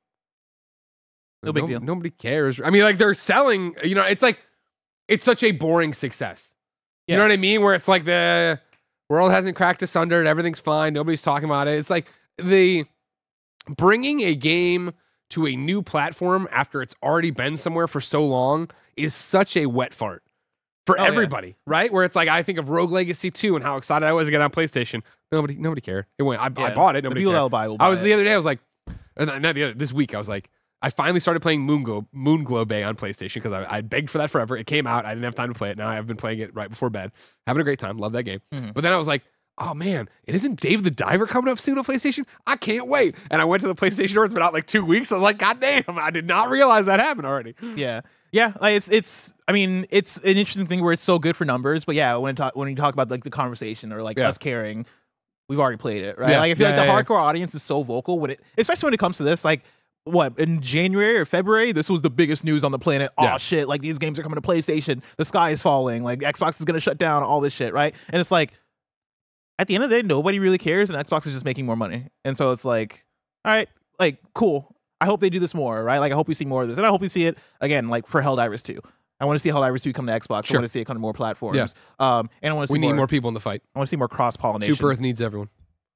No big deal. Nobody cares. I mean, like they're selling, you know, it's like, it's such a boring success. You Yeah. know what I mean? Where it's like the world hasn't cracked asunder and everything's fine. Nobody's talking about it. It's like the bringing a game to a new platform after it's already been somewhere for so long is such a wet fart for Oh, yeah. everybody, right? Where it's like, I think of Rogue Legacy 2 and how excited I was to get on PlayStation. Nobody cared. It went, I Yeah. bought it. The Nobody people cared. that'll buy will buy I was it. the other day. I was like, this week. I was like, I finally started playing Moonglow Bay on PlayStation because I begged for that forever. It came out. I didn't have time to play it. Now I've been playing it right before bed, having a great time. Love that game. Mhm. But then I was like, oh man, it isn't Dave the Diver coming up soon on PlayStation? I can't wait. And I went to the PlayStation store. It's been out like 2 weeks. I was like, God damn, I did not realize that happened already. Yeah. Yeah, like it's I mean, it's an interesting thing where it's so good for numbers, but yeah, when you talk about like the conversation or like Yeah. us caring, we've already played it, right? Yeah. Like I feel Yeah, like the yeah, yeah. hardcore audience is so vocal when it, especially when it comes to this, like what, in January or February, this was the biggest news on the planet. Yeah. Oh shit, like these games are coming to PlayStation, the sky is falling, like Xbox is gonna shut down, all this shit, right? And it's like at the end of the day, nobody really cares, and Xbox is just making more money. And so it's like, all right, like cool. I hope they do this more, right? Like I hope we see more of this. And I hope we see it again, like for Helldivers 2. I want to see Helldivers 2 come to Xbox. Sure. I want to see it come to more platforms. Yeah. And I want to see We need more people in the fight. I want to see more cross-pollination. Super Earth needs everyone.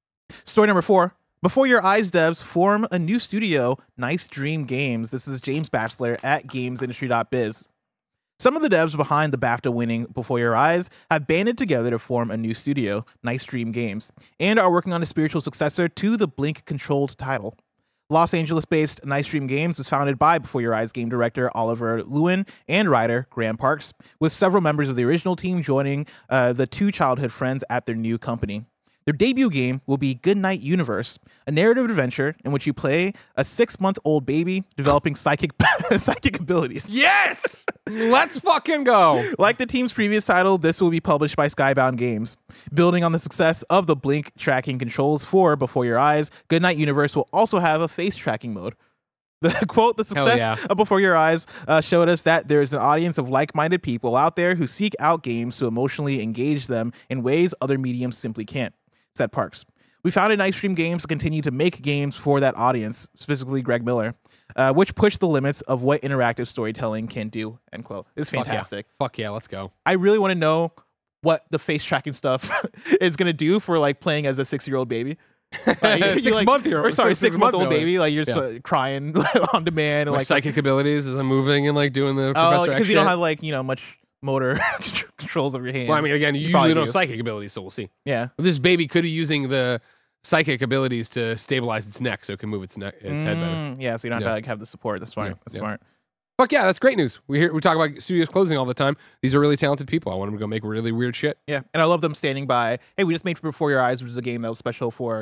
Story number 4. Before Your Eyes devs form a new studio, Nice Dream Games. This is James Batchelor at gamesindustry.biz. Some of the devs behind the BAFTA-winning Before Your Eyes have banded together to form a new studio, Nice Dream Games, and are working on a spiritual successor to the Blink-controlled title. Los Angeles-based Nice Dream Games was founded by Before Your Eyes game director Oliver Lewin and writer Graham Parks, with several members of the original team joining the 2 childhood friends at their new company. Their debut game will be Goodnight Universe, a narrative adventure in which you play a 6-month-old baby developing psychic abilities. Yes! Let's fucking go. Like the team's previous title, this will be published by Skybound Games. Building on the success of the Blink tracking controls for Before Your Eyes, Goodnight Universe will also have a face tracking mode. The quote, the success yeah. of Before Your Eyes showed us that there's an audience of like-minded people out there who seek out games to emotionally engage them in ways other mediums simply can't, said Parks. We founded Nice Dream Games to continue to make games for that audience, specifically Greg Miller, which push the limits of what interactive storytelling can do, end quote. It's fantastic. Fuck yeah, let's go. I really want to know what the face tracking stuff is going to do for like playing as a 6-year-old baby. Like, you, like, 6-month-year-old. or sorry, 6-month 6-month-old baby. baby. Like you're just crying on demand. And, My like, psychic abilities as I'm moving and like doing the oh, Professor X because you don't shit. have like, much motor controls of your hands. Well, I mean, again, you probably usually don't have do. psychic abilities, so we'll see. Yeah. This baby could be using the psychic abilities to stabilize its neck so it can move its head better. Yeah, so you don't have Yeah. to like have the support. That's smart. Yeah, That's yeah. smart. Fuck yeah, that's great news. We talk about studios closing all the time. These are really talented people. I want them to go make really weird shit. Yeah, and I love them standing by. Hey, we just made Before Your Eyes, which is a game that was special for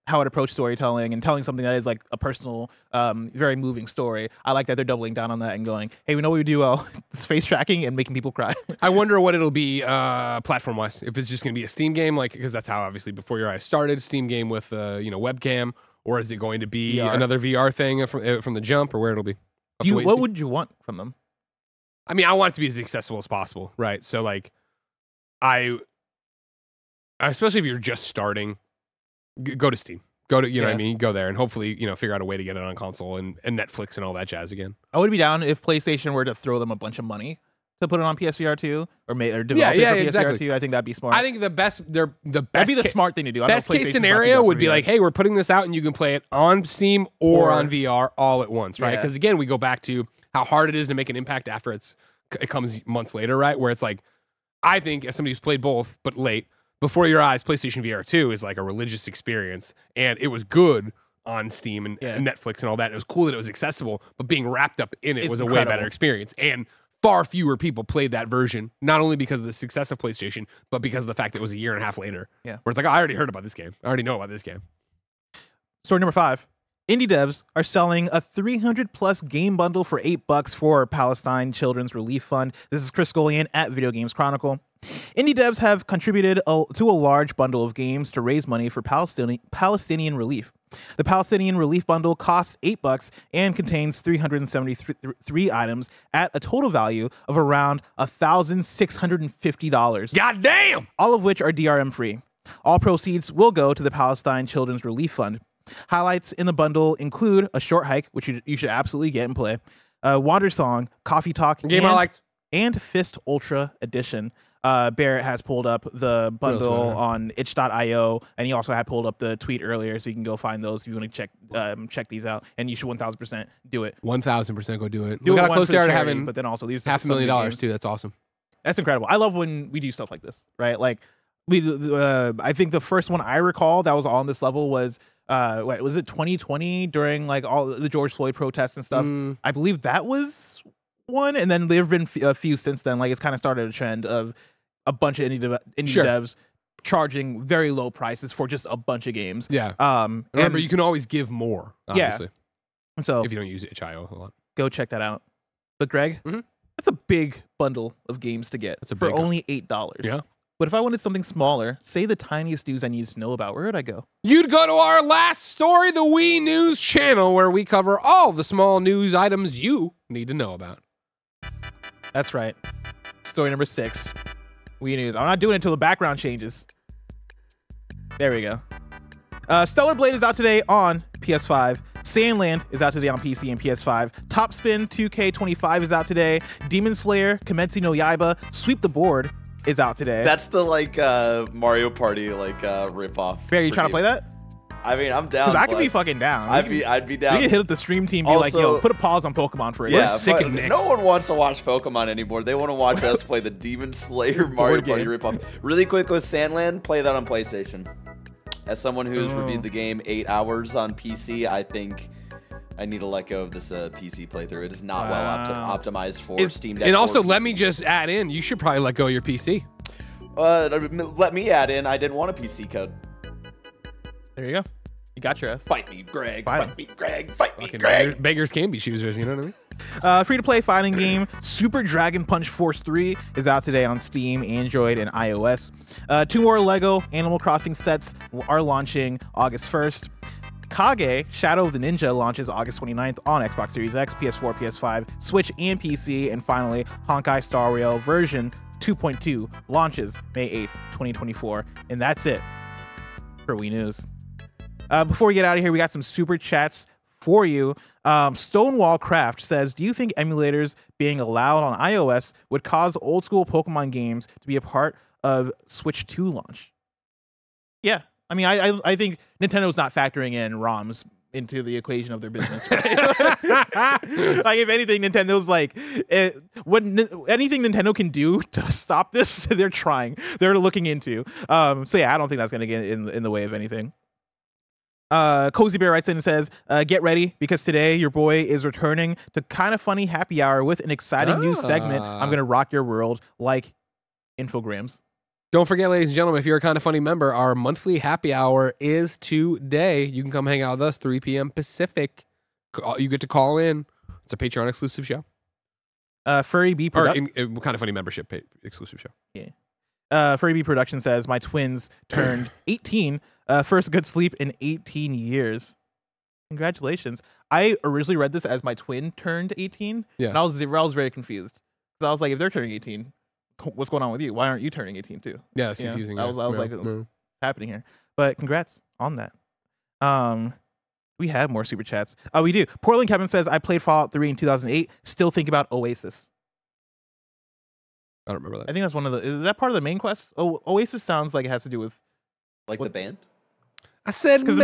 how it approached storytelling and telling something that is like a personal, very moving story. I like that they're doubling down on that and going, hey, we know what we do well. It's face tracking and making people cry. I wonder what it'll be platform-wise. If it's just going to be a Steam game, like because that's how obviously Before Your Eyes started, Steam game with webcam, or is it going to be VR. another VR thing from the jump, or where it'll be? We'll have to wait and What see. would you want from them? I mean, I want it to be as accessible as possible, right? So like, especially if you're just starting, go to Steam. Go to, you know what I mean? Go there and hopefully, figure out a way to get it on console and Netflix and all that jazz again. I would be down if PlayStation were to throw them a bunch of money to put it on PSVR 2 or develop Yeah, it for PSVR exactly. 2. I think that'd be smart. I think the best that'd be the smart thing to do. I know Best PlayStation's case not too scenario good for would be VR. like, hey, we're putting this out and you can play it on Steam or on VR all at once, right? Yeah. Because again, we go back to how hard it is to make an impact after it comes months later, right? Where it's like, I think as somebody who's played both but late, Before Your Eyes, PlayStation VR 2 is like a religious experience, and it was good on Steam and Netflix and all that. It was cool that it was accessible, but being wrapped up in it was a way better experience. And far fewer people played that version, not only because of the success of PlayStation, but because of the fact that it was a year and a half later. Yeah. Where it's like, oh, I already heard about this game. I already know about this game. Story number 5. Indie devs are selling a 300-plus game bundle for $8 for Palestine Children's Relief Fund. This is Chris Golian at Video Games Chronicle. Indie devs have contributed to a large bundle of games to raise money for Palestinian relief. The Palestinian Relief Bundle costs $8 and contains 373 items at a total value of around $1,650. God damn! All of which are DRM free. All proceeds will go to the Palestine Children's Relief Fund. Highlights in the bundle include a short hike, which you should absolutely get and play, Wander Song, Coffee Talk, Game I liked. and Fist Ultra Edition. Barrett has pulled up the bundle on itch.io, and he also had pulled up the tweet earlier, so you can go find those if you want to check these out. And you should 1,000% do it. 1,000% go do it. Do Look it how one close for they the are to charity, having but then also leave $500,000 too. That's awesome. That's incredible. I love when we do stuff like this, right? Like I think the first one I recall that was on this level was was it 2020 during like all the George Floyd protests and stuff? I believe that was one, and then there have been a few since then. Like it's kind of started a trend of a bunch of indie devs charging very low prices for just a bunch of games. Yeah. and Remember, you can always give more, obviously, so if you don't use itch.io a lot. go check that out. But Greg, that's a big bundle of games to get That's a for big one. only $8. Yeah. But if I wanted something smaller, say the tiniest news I needed to know about, where would I go? You'd go to our last story, the Wii News channel, where we cover all the small news items you need to know about. That's right. Story number 6. Wii News. I'm not doing it until the background changes. There we go. Stellar Blade is out today on PS5. Sandland is out today on PC and PS5. Topspin 2K25 is out today. Demon Slayer, Kimetsu no Yaiba, Sweep the Board is out today. That's the Mario Party ripoff. Barry, you trying to play that? I mean, I'm down. Because I could be plus. fucking down. I'd be down. We could hit up the stream team and be like, Also- yo, put a pause on Pokemon for it. Yeah, sick but of Nick. no one wants to watch Pokemon anymore. They want to watch us play the Demon Slayer Mario Party game. ripoff. Really quick with Sandland, play that on PlayStation. As someone who's reviewed the game 8 hours on PC, I think I need to let go of this PC playthrough. It is not well optimized for Steam Deck. And or also, let PC. me just add in, you should probably let go of your PC. Let me add in, I didn't want a PC code. There you go. You got your ass. Fight me, Greg. Fight Fight me, Greg. Fight me, Fucking Greg. beggars can be choosers, you know what I mean? Free-to-play fighting game Super Dragon Punch Force 3 is out today on Steam, Android, and iOS. 2 more LEGO Animal Crossing sets are launching August 1st. Kage, Shadow of the Ninja launches August 29th on Xbox Series X, PS4, PS5, Switch, and PC. And finally, Honkai Star Rail version 2.2 launches May 8th, 2024. And that's it for Wii News. Before we get out of here, we got some super chats for you. Stonewall Craft says, do you think emulators being allowed on iOS would cause old school Pokemon games to be a part of Switch 2 launch? Yeah. I mean, I think Nintendo's not factoring in ROMs into the equation of their business. Right? Like, if anything, Nintendo's like, anything Nintendo can do to stop this, they're trying. They're looking into. So yeah, I don't think that's going to get in the way of anything. Cozy Bear writes in and says, get ready because today your boy is returning to Kind of Funny Happy Hour with an exciting new segment. I'm going to rock your world like infograms. Don't forget, ladies and gentlemen, if you're a Kind of Funny member, our monthly happy hour is today. You can come hang out with us 3 p.m. Pacific. You get to call in. It's a Patreon exclusive show. Furry B Or Production. Kind of Funny membership exclusive show. Furry B Production says my twins turned 18. First good sleep in 18 years. Congratulations. I originally read this as my twin turned 18. Yeah. And I was very confused. Because I was like, if they're turning 18, what's going on with you? Why aren't you turning 18 too? Yeah, it's You know? confusing. I was like, Yeah. what's happening here? But congrats on that. We have more super chats. Oh, we do. Portland Kevin says, I played Fallout 3 in 2008. Still think about Oasis. I don't remember that. I think that's one of the. Is that part of the main quest? Oh, Oasis sounds like it has to do with. Like What- the band? I said 'Cause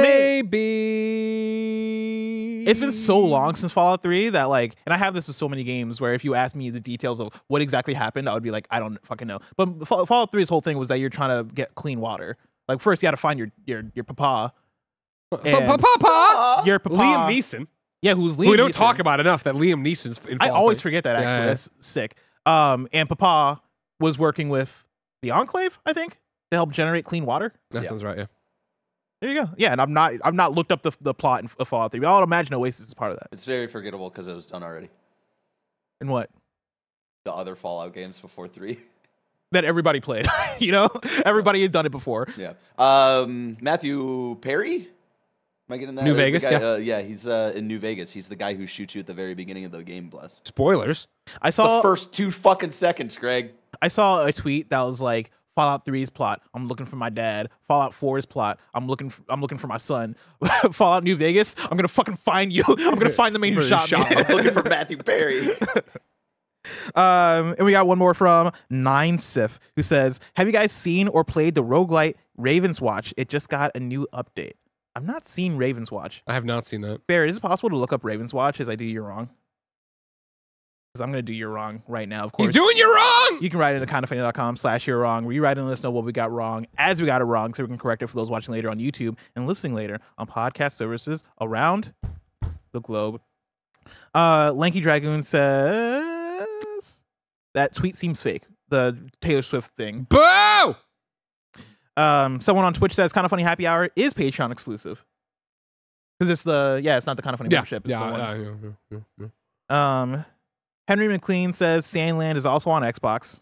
maybe. It's been so long since Fallout 3 that like, and I have this with so many games where if you ask me the details of what exactly happened, I would be like, I don't fucking know. But Fallout 3's whole thing was that you're trying to get clean water. Like first you got to find your papa. So, and- Papa! Your papa. Liam Neeson. Yeah, who's Liam Who we don't Neeson. talk about enough that Liam Neeson's in I Fallout always 3. forget that actually. Yeah. That's sick. And Papa was working with the Enclave, I think, to help generate clean water. That Yeah. sounds right, yeah. There you go. Yeah, and I've not looked up the plot of Fallout 3. But I would imagine Oasis is part of that. It's very forgettable because it was done already. And what? The other Fallout games before 3. That everybody played. You know? Everybody had done it before. Yeah. Matthew Perry? Am I getting that? New The Vegas, guy, yeah, he's in New Vegas. He's the guy who shoots you at the very beginning of the game, Bless. Spoilers. I saw The first 2 fucking seconds, Greg. I saw a tweet that was like Fallout 3's plot, I'm looking for my dad. Fallout 4's plot, I'm looking for my son. Fallout New Vegas, I'm gonna fucking find you. I'm gonna find the man who shot me. I'm looking for Matthew Perry. And we got one more from Nine Sif, who says, have you guys seen or played the roguelite Raven's Watch? It just got a new update. I've not seen Raven's Watch. I have not seen that. Barrett, is it possible to look up Raven's Watch as I do you wrong? Because I'm going to do you wrong right now, of course. He's doing you wrong! You can write it at kindoffunny.com/you're wrong, where you write and let us know what we got wrong as we got it wrong, so we can correct it for those watching later on YouTube and listening later on podcast services around the globe. Lanky Dragoon says that tweet seems fake. The Taylor Swift thing. Boo! Someone on Twitch says Kind of Funny Happy Hour is Patreon exclusive. Because it's it's not the Kind of Funny membership. It's the one. Yeah. Henry McLean says Sandland is also on Xbox.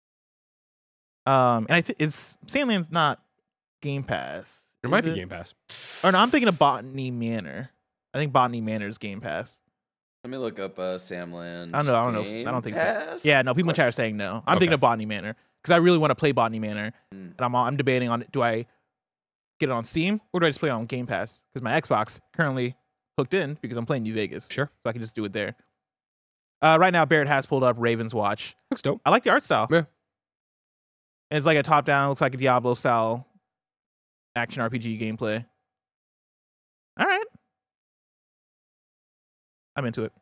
And I think is Sandland's not Game Pass. It might is be Game Pass. Or no, I'm thinking of Botany Manor. I think Botany Manor is Game Pass. Let me look up Samland. I don't know. I don't think so. Pass? Yeah, no, people in chat are saying no. I'm thinking Okay. of Botany Manor because I really want to play Botany Manor, Mm. and I'm debating on do I get it on Steam or do I just play it on Game Pass? Because my Xbox currently hooked in because I'm playing New Vegas. Sure. So I can just do it there. Right now, Barrett has pulled up Raven's Watch. Looks dope. I like the art style. Yeah. And it's like a top-down, looks like a Diablo style action RPG gameplay. All right. I'm into it.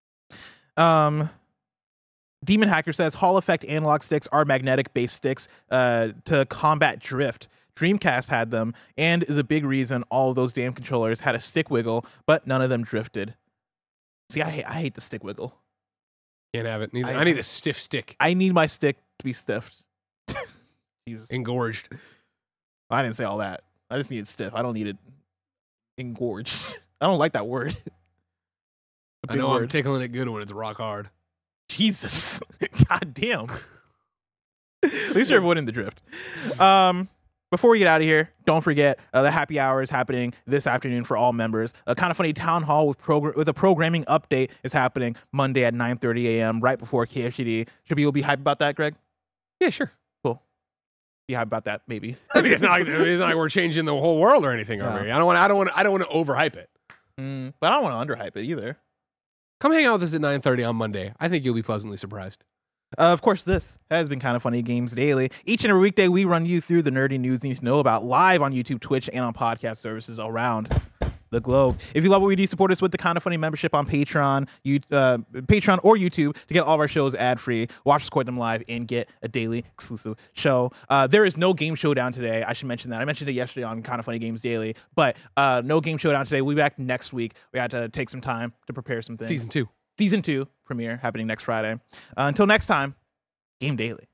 Demon Hacker says Hall Effect analog sticks are magnetic-based sticks to combat drift. Dreamcast had them, and is a big reason all of those damn controllers had a stick wiggle, but none of them drifted. See, I hate the stick wiggle. Can't have it. I- I need a stiff stick. I need my stick to be stiffed. Jesus. Engorged. I didn't say all that. I just need it stiff. I don't need it engorged. I don't like that word. I know I'm tickling it good when it's rock hard. Jesus. God damn. At least you're avoiding the drift. Before we get out of here, don't forget the happy hour is happening this afternoon for all members. A Kind of Funny town hall with a programming update is happening Monday at 9:30 a.m. right before KFGD. Should people be hyped about that, Greg? Yeah, sure. Be hyped about that, maybe. I mean, it's not like we're changing the whole world or anything, are No. we? I don't want to overhype it. But I don't want to underhype it either. Come hang out with us at 9:30 on Monday. I think you'll be pleasantly surprised. Of course, this has been Kind of Funny Games Daily. Each and every weekday, we run you through the nerdy news you need to know about live on YouTube, Twitch, and on podcast services around the globe. If you love what we do, support us with the Kind of Funny membership on Patreon, Patreon or YouTube to get all of our shows ad-free, watch us record them live, and get a daily exclusive show. There is no game showdown today. I should mention that. I mentioned it yesterday on Kind of Funny Games Daily, but no game showdown today. We'll be back next week. We had to take some time to prepare some things. Season 2. Season 2 premiere happening next Friday. Until next time, Game Daily.